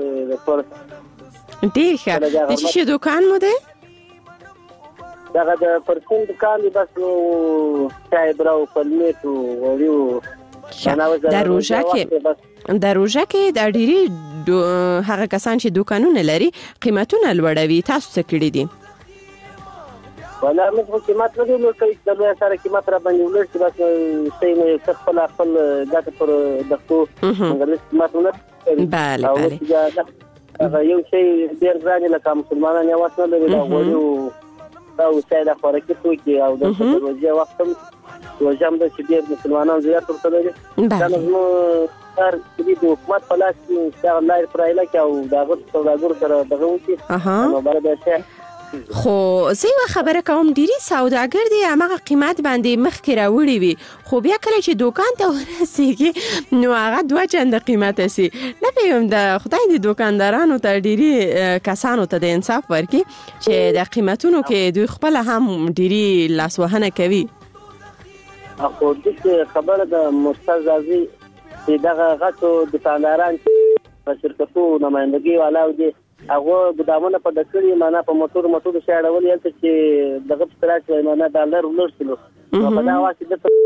ډیر ښه. د چی دکان مو ده؟
دغه د پرسون دکان دی بس نو چای براو پلمیټ او ویو
در روژه کې در روژه کې د ډیری هغه کسان چې دکانونه لري قیمتونه لوړوي. تاسو څه کړی دي؟
ولا موږ په قیمت نه دی نو کوي د لوی سره قیمت را باندې ولر چې بس سې نه خپل خپل ګټه پر دغه مګر قیمت نه.
بله بله.
هغه یو شی ډیر ځانې لکه مسلمانان یې واسه لري دا وړو دا وسایل خوراکي توکي او د روزي وخت هم وجام د چې ډیر مسلمانان زیات ورته لري. دا نو هر دې د حکومت په لاس کې دا لای پرایله کې او دا غوښ سوداګر سره دغه وتی نو برابر شي.
خو زه یو خبره کوم ډیری سوداګر دي هغه قیمت باندې مخ کې راوړي وي خو بیا کله چې دکان ته ورسیږي نو هغه دوه چنده قیمت سي. نه پېم د خدای دې دکاندارانو ته ډیری کسانو ته د انصاف ورکړي چې د قیمتونو کې دوی خپل هم ډیری لاسوهنه کوي.
اخو دې خبره د مستزازي چې دغه غټو دکانداران په شرکتو نمائندګي والاو دي هغه ګدامونه په دکړي معنا په موټر موټر شاړول یلته چې دغه سترات وای معنا ډالر ولرسلو نو په دا واسطه د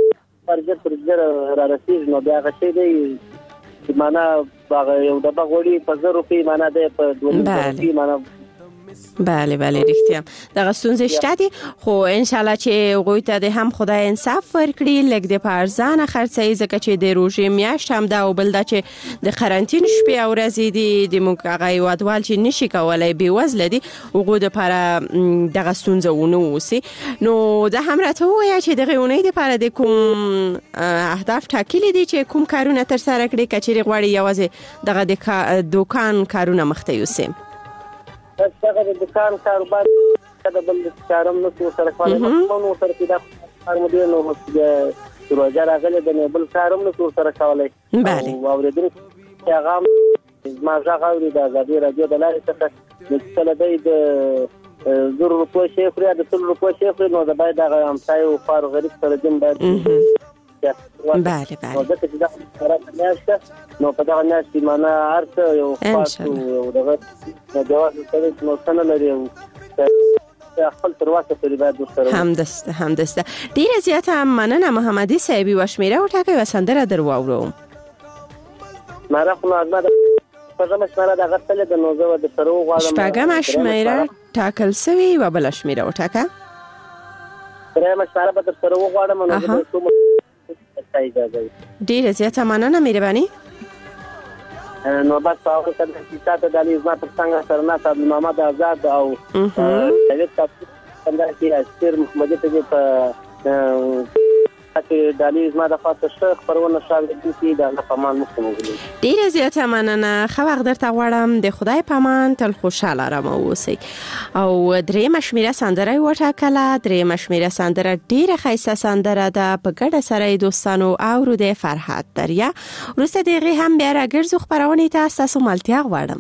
فرجت فرجت را رسیږي نو بیا غشي دی معنا باغ یو د بغوړي په زر روپی معنا د په دوه روپی معنا
بله بله رښتیا دغه ستونزې شته دي خو ان شاء الله چې غوي ته د هم خدای انصاف ورکړي لګ د پارزانه خرڅي ځکه چې د روزي میاشت هم دا او بل دا چې د قرنټین شپې او ورځې دي د موږ هغه یوادوال چې نشي کولای به وزله دي وګو د لپاره دغه ستونزه ونه وسی نو دا هم راته وایي چې دغه اونۍ د لپاره د کوم اهداف ټاکلي دي چې کوم کارونه تر سره کړي کچېری غواړي یوازې دغه د دوکان کارونه مخته یوسي
دغه د دکان کاروبار کده بل کارم نو سره کولای نو سره پیدا کار مو دی نو چې روزه راغله د بل کارم نو سره کولای
بله
او ورېدل پیغام ما ځاغوري د ازادي رادیو د لارې څخه د کله د زر روپو شي خوري د ټول روپو شي خوري نو د باید هغه امسای او فار غریب سره دیم باید
بله بله
دا چې دا خبره نشته نو په دا نه چې معنا ارته یو خاصو یو دغه جواز سره نو څنګه لري او خپل ترواسه په باید سره
همدسته همدسته ډیره زیاته مننه محمدي صاحب وشمیره او ټاکي وسندره درواورو
ماره خو ما د پرځم شماره د غتل د نوزو د سرو غواړم
شپږم شمیره ټاکل سوی و بل شمیره او ټاکه
درېم شماره به د سرو غواړم نو د کوم
ډیره زیاته مننه مهرباني
نو بس تاسو ته د تاسو د علی عظمت څنګه سره نه صاحب محمد آزاد او دغه تاسو څنګه چې استر محمد ته په چې د علی عظمت د خاطر شیخ پرونه شاګرد دي د پامان مخموږي
ډیره زیاته مننه خو وخت درته غواړم د خدای پامان تل خوشاله رام اوسئ او درې مشمیره سندره وټاکله درې مشمیره سندره ډیره خیسه سندره ده په ګډه سره دوستانو او د فرحت دریا ورسته دغه هم بیا راګرځو خبرونه تاسو ملتیا غواړم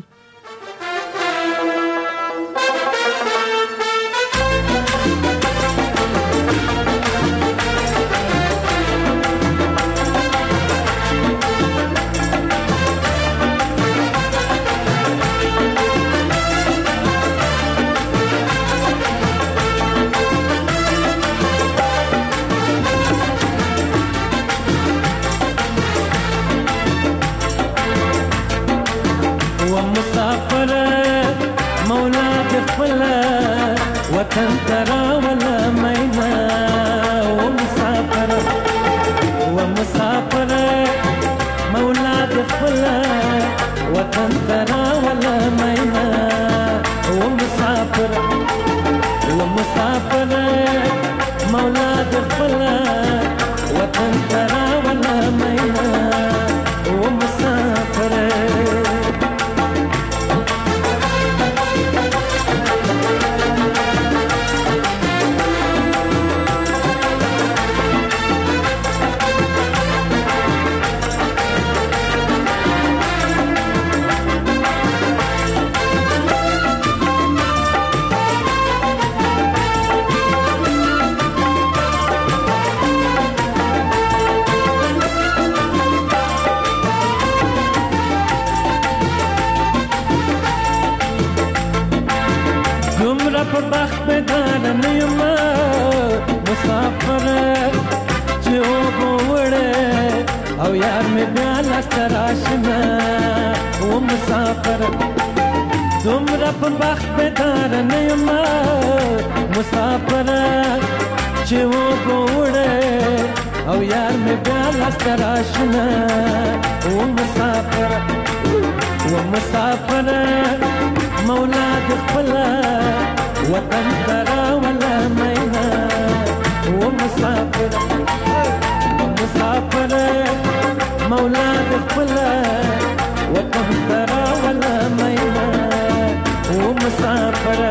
وطن ترى ولا مينا ومسافر ومسافر مولاد خلا وطن ترى ولا مينا ومسافر ومسافر مولاد خلا وطن ترى ولا مينا ومسافر په بخت بدار نیم مسافر چې وګوره او یار مې بیا لاستر آشنا و مسافر دومره په بخت بدار نیم مسافر چې وګوره او یار مې بیا لاستر آشنا و مسافر و مسافر مولا دخلا وطن ترى ولا مينا ومسافر ومسافر مولا دخلا وطن ترى ولا مينا ومسافر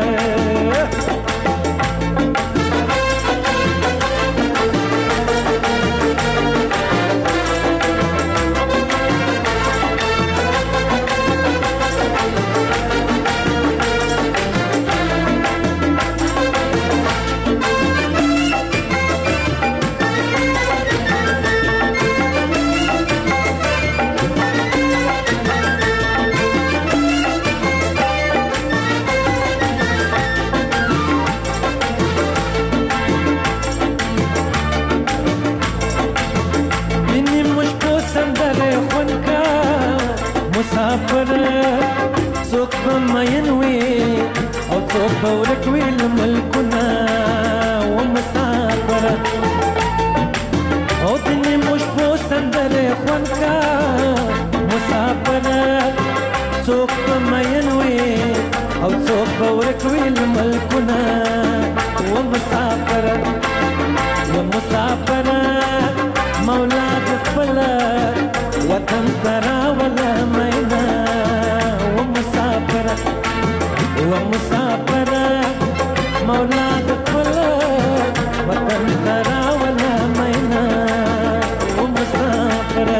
بورك والملكنا ومسافرة او دني مش بوسندر خوانكا مسافرة څوک ما ينوي او څوک بورك والملكنا ومسافرة ومسافرة مولا خپل وطن ترا ولا مينا ومسافرة ومسافرة مولا خپل وطن ترا ولا مينا ومسافرة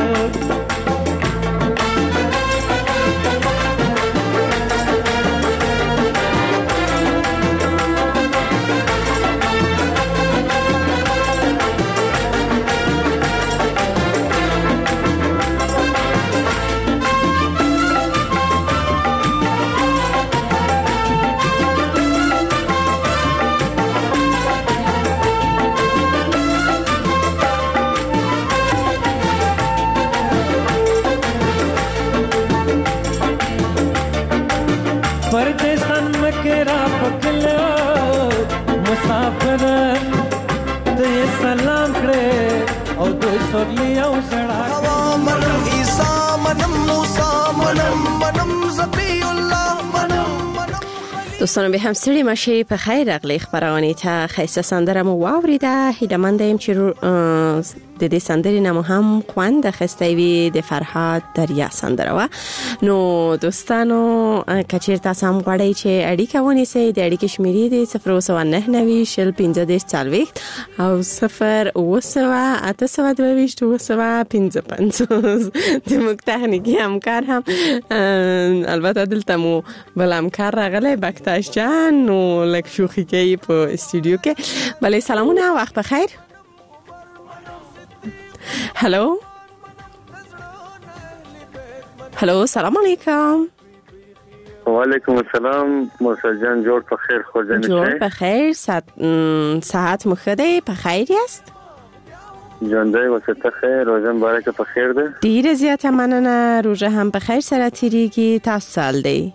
پردیسان مکرا پکلو مسافر ته سلام کړه او دوی سورلی او سړا
منم عیسی منم موسی منم منم زبی الله منم
دوستان به هم سری ماشی په خیر اغلی خبرانی ته خیسته سندره مو واوریده هیلمندیم چې د دې سندرې نامو هم خوند خسته وي د فرهاد دریا سندره و نو دوستانو کچیر تاسو هم غواړئ چې اړیکه ونیسئ د اړیکې شمیرې دی صفر اووه نهه نوي شل پنځه دېرش څلوېښت او صفر اووه اته سوه دوه ویشت اووه سوه پنځه پنځوس د موږ تخنیکي همکار هم البته دلته مو بل همکار راغلی بکتاش جان نو لږ شوخي کوي په استودیو کې بلې سلامونه وخت بخیر هلو هلو سلام علیکم
وعلیکم السلام موسی جان جوړ په خیر خو ځنه
جوړ په خیر ساعت مخده په خیر است
ژوندۍ وسته خیر روزه مبارک په خیر ده
ډیره زیاته مننه روزه هم په خیر سره تیریږي تاسو سال دی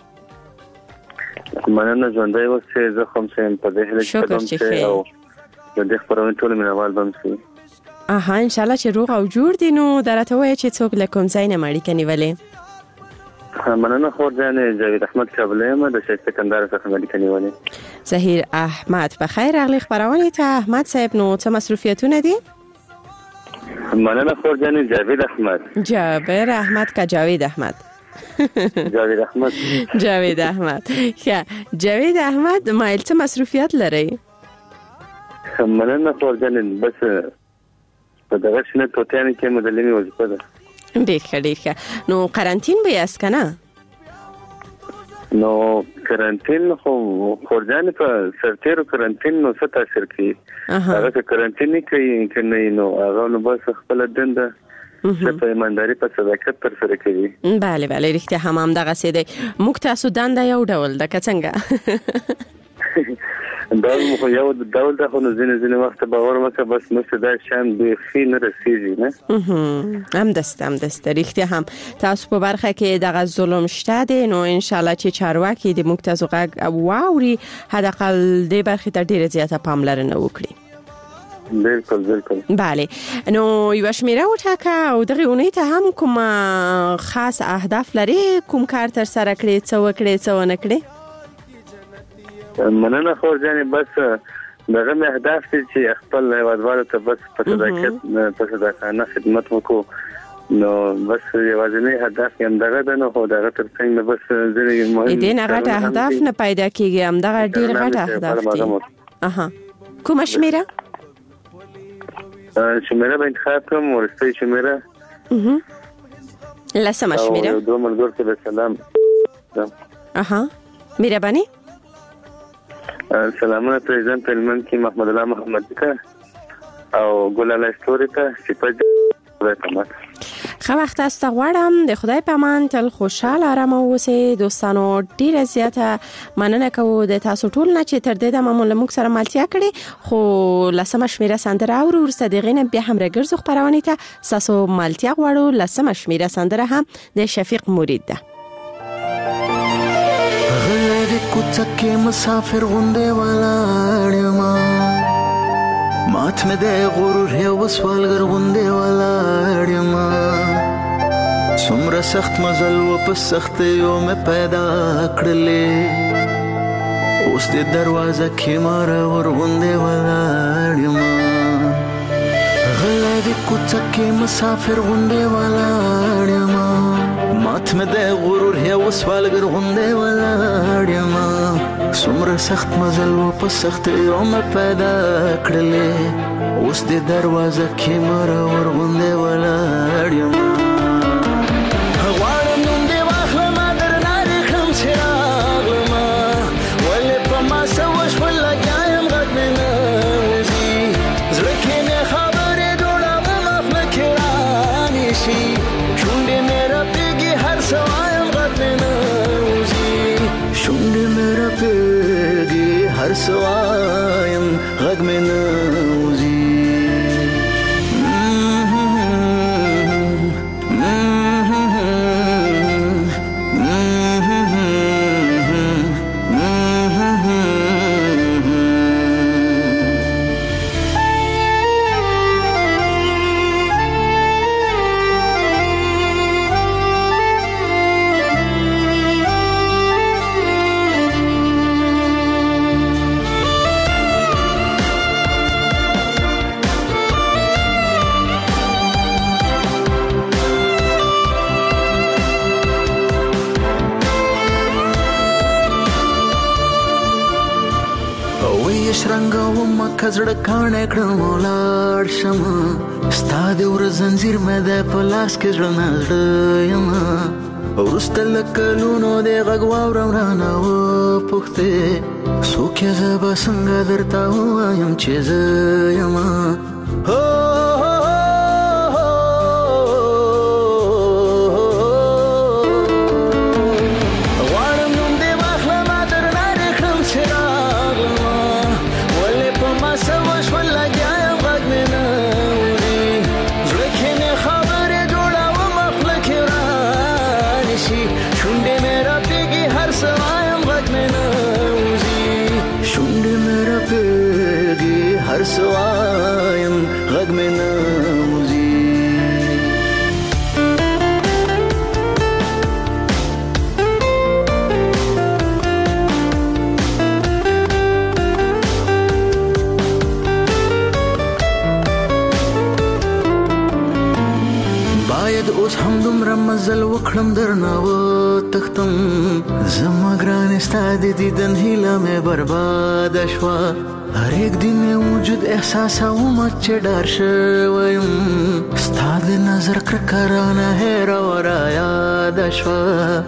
مننه ژوندۍ وسته زه کوم څه په دې هله کې کوم څه او د دې خبرونه ټول مینوال بم سي
آها ان شاء الله چې روغ او جوړ دي نو درته وایي چې څوک له کوم ځای نه مړی کني ولې
مننه خور جان جاوید احمد کابل ما د شیخ سکندر څخه مړی کني ولې
ظهیر احمد په خیر اغلی خبرونه ته احمد صاحب نو څه مصروفیتونه دي
مننه خور جان جاوید احمد
جابر احمد کا جاوید احمد
جاوید احمد
جاوید احمد ښه جاوید احمد مایل څه مصروفیت لري
مننه خور جان بس په دغه شنه توتیان کې مدلمي وظیفه ده
ډېر ښه ډېر ښه نو قرنطین به یاست که نه
نو قرنطین خو خورجانې په سرتیرو قرنطین نو څه تاثیر کوي هغه که قرنطین نه کوي که نه نو هغه نو بس خپله دنده څه په ایمانداري په صداقت ترسره کوي
بله بله رښتیا هم همدغسې دی موږ تاسو دنده یو ډول ده که څنګه
دا مو یو ډول ده خو نو ځینې ځینې وخت باور مکه بس موږ دا شان بیخي نه رسېږي نه
همداسته همداسته رښتیا هم تاسو په برخه کې دغه ظلم شته دی نو انشاءالله چې چارواکي د موږ تاسو غږ واوري حداقل دې برخې ته ډېره زیاته پاملرنه وکړي
بالکل بالکل
بله نو یو شمیره وټاکه او دغه اونۍ ته هم کوم خاص اهداف لري کوم کار تر سره کړی څه وکړی څه ونه کړی
مننه خور جانې بس دغه مې اهداف دي چې خپل هیوادوالو ته بس په صداقت په صداقانه خدمت وکړو نو بس یوازینی هدف یې همدغه ده نو خو دغه تر څنګ نه بس ځینې مهم
دې نه غټ اهداف نه پیدا کېږي همدغه ډېر غټ اهداف دي اها کومه شمیره
شمیره به انتخاب کړم ورستۍ شمیره
لسمه شمیره
او دوه ملګرو ته به سلام
اها مهرباني
سلامونه پریزیدنت هلمند کې محمد الله محمد ته او ګل الله استوري ته صفات خدای پامان
ښه وخت تاسو ته غواړم د خدای پامان تل خوشحاله آرام اوسئ دوستانو ډیره زیاته مننه کوو د تاسو ټول نه چې تر دې دمه مو له موږ سره ملتیا کړې خو لسمه شمیره سندره اورو وروسته د هغې نه بیا هم راګرځو خپرونې ته ستاسو ملتیا غواړو لسمه شمیره سندره هم د شفیق مرید ده
کوڅه کې مسافر غوندې ولاړ یم مات مې د غرور یو سوالګر غوندې ولاړ یم څومره سخت مزل و په سختیو مې پیدا کړلې اوس دې دروازه کې مرور غوندې ولاړ یم غلی د کوڅه کې مسافر غوندې ولاړ یم مات مې د غرور یو سوالګر غوندې ولاړ یم څومره سخت مزل و په سختیو مې پیدا کړلې اوس دې دروازه کې مرور غوندې ولاړ یم هر سوایم غږ مې نه وځي کزړه کاڼه کړم ولاړ شم ستا د ور زنجیر مې د پلاس کې زړه نړ یم ورسته لکلونو د غږ واورم رانه و پوښتې څوک یې زه به څنګه درته ووایم چې زه یم هر سوایم غږ مې نه وځي باید اوس هم دومره مزل وکړم درنه وتښتم زما ګرانې ستا د دیدن هیله مې برباده شوه هر یک دی مې وجود احساسوم چې ډار شوی یم ستا د نظر کرکه رانه هېره و رایاده شوه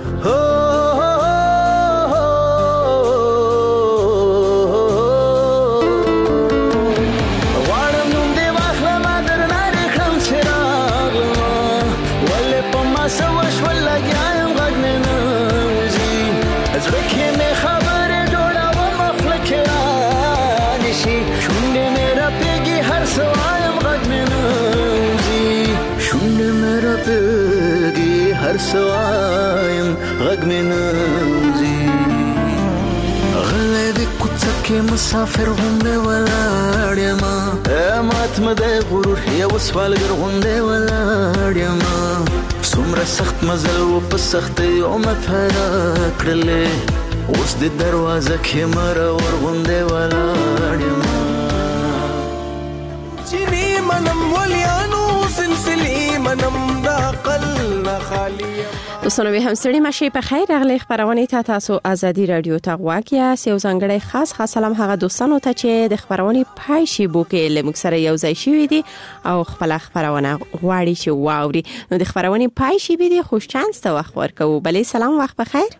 غواړم نوم دې واخلمه درنه دې کړم چې راغلمه ولې په ما څه وشول لګیا یم غږ مې نه وځي زړه کې مې خبرې جوړومه خوله کې شونډې مې راپېږي هر څه وایم غږ مې نه وځي شونډې مې راپېږي هر څه وایم غږ مې نه وځي غلی د کوڅه کې مسافر غوندې ولاړ یم مات مې د غرور یو سوالګر غوندې ولاړ یم څومره سخت مزل و په سختیو مې پیدا کړلې اوس د دروازه کې مرور غوندې ولاړ یم
چینی منم ولیانو سلسلې منم د عقل نه خالی
دوستانو به همسړي ماشي په خیر اغلی خبرونه ته تاسو ازادي رادیو ته غواګیا سیو ځنګړی خاص خاص سلام هغه دوستانو ته چې د خبرونه پای شي بوکې لمک سره یو ځای شوې دي او خپل خبرونه غواړي چې واوري نو د خبرونه پای شي به دي خوش چانس ته وخت ورکو بلې سلام وخت په خیر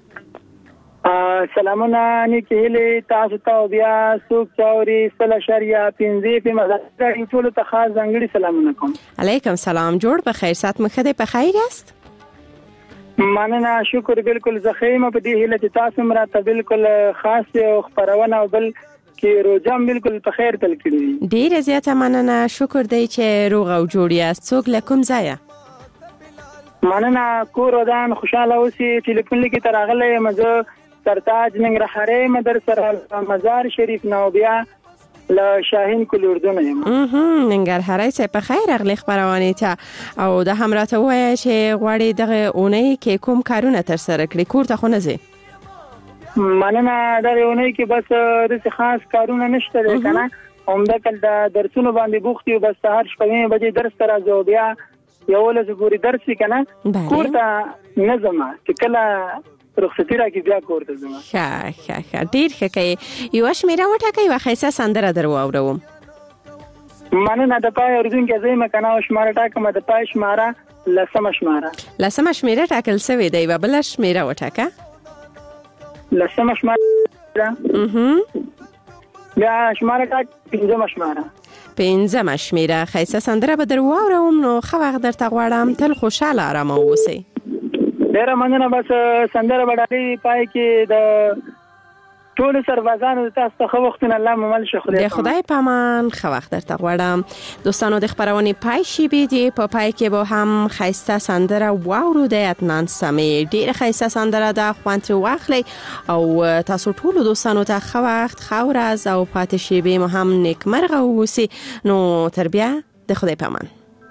سلامونه نیکی هلی تاسو ته بیا سوق چاوري سلا شریعه پنځه په مزه ټول ته خاص ځنګړي سلامونه کوم
علیکم سلام جوړ په خیر سات مخده په خیر است
مننه شکر بالکل زخیمه په دې هله چې تاسو مراته بالکل خاص او خبرونه او بل کې روزم بالکل په خیر تل کړی
ډیر زیاته مننه شکر دی چې روغ او جوړ یاست څوک لکم ځای
مننه کور ودان خوشاله اوسئ ټلیفون لیکي تر اغله مزه سرتاج ننګرهاري مدر سره مزار شریف نو بیا له شاهین کول اردن یم.
اها ننګرهاري څه په خیر اغلی خبرونه ته او د همراته وای چې غوړې دغه اونۍ کې کوم کارونه تر سره کړی کور ته خو نه زی.
مننه دا اونۍ کې بس د خاص کارونه نشته ده کنه. همدا کله د درسونو باندې بوختي او بس هر شپه بجې درس تر ازو بیا یو له زګوري درس کنه کور ته نظم چې کله رخصتي راکې بیا کور ته ځم.
ښه ښه ښه ډیر ښه کوي. یو شمیره وټاکئ واخیسه سندره درو اورم.
مننه د پای اردن کې زما کنه او شماره ټاکم د پای شماره لسمه شماره.
لسمه شمیره ټاکل سوی دی و بل شمیره وټاکه.
لسمه شماره.
اها
بیا شماره ټاک پنځمه شماره.
پنځمه شمیره خیسه سندره به درو اورم نو خو وخت درته غواړم تل خوشاله آرام اوسئ.
ډیره مننه بس سندره بډای پای کې د ټول سربازانو تاسو ته خو وختونه الله ممل شخړه.
د خدای پامان خو وخت درته غواړم. دوستانو د خبرونه پای شي بي دي په پای کې به هم خیسته سندره واورو د اتنان سمې ډیره خیسته سندره د خوانت واخلي او تاسو ټول دوستانو ته خو وخت خورز او پاتې شي به هم نیکمرغه اوسئ. نو تربیه د خدای پامان.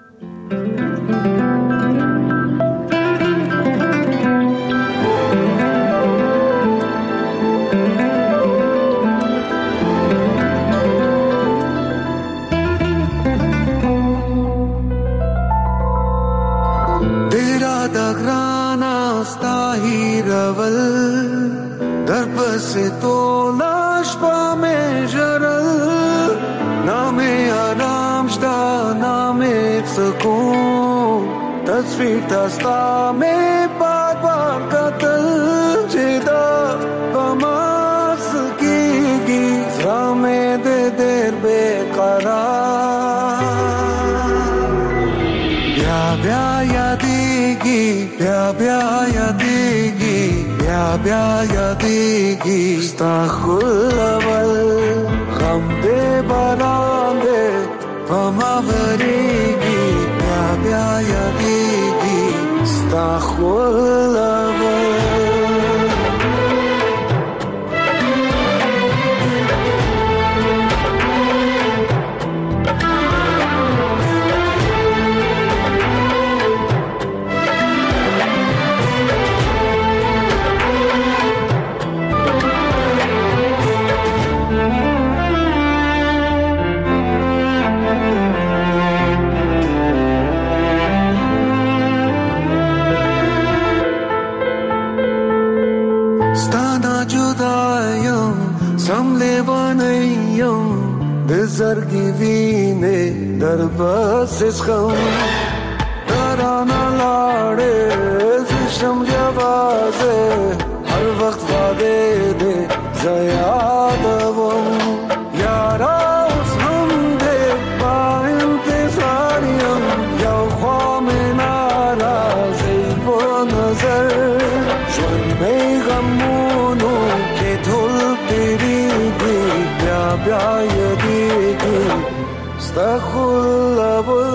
रवल दर्प से तो लाश पा में जरल नामे आराम शता नामे सुकून तस्वीर दस्ता में बार बार कतल जिदा बमास कीगी ज़ामे दे देर बेकरार ब्या ब्या यादेगी ब्या ब्या यादेगी ब्या ब्या यादेगी स्ताखुल अवल गम दे बरांदे बमावरेगी ब्या ब्या यादेगी स्ताखुल अवल زرگی وینه در بس خم درانا لاڑے زشم جوازه هر وقت وعده ده زیادم یارا اس هم ده با انتظاریم یا خوام نارازی با نظر جون می غمونو که دل پیریگی بیا بیا یدیگی استخل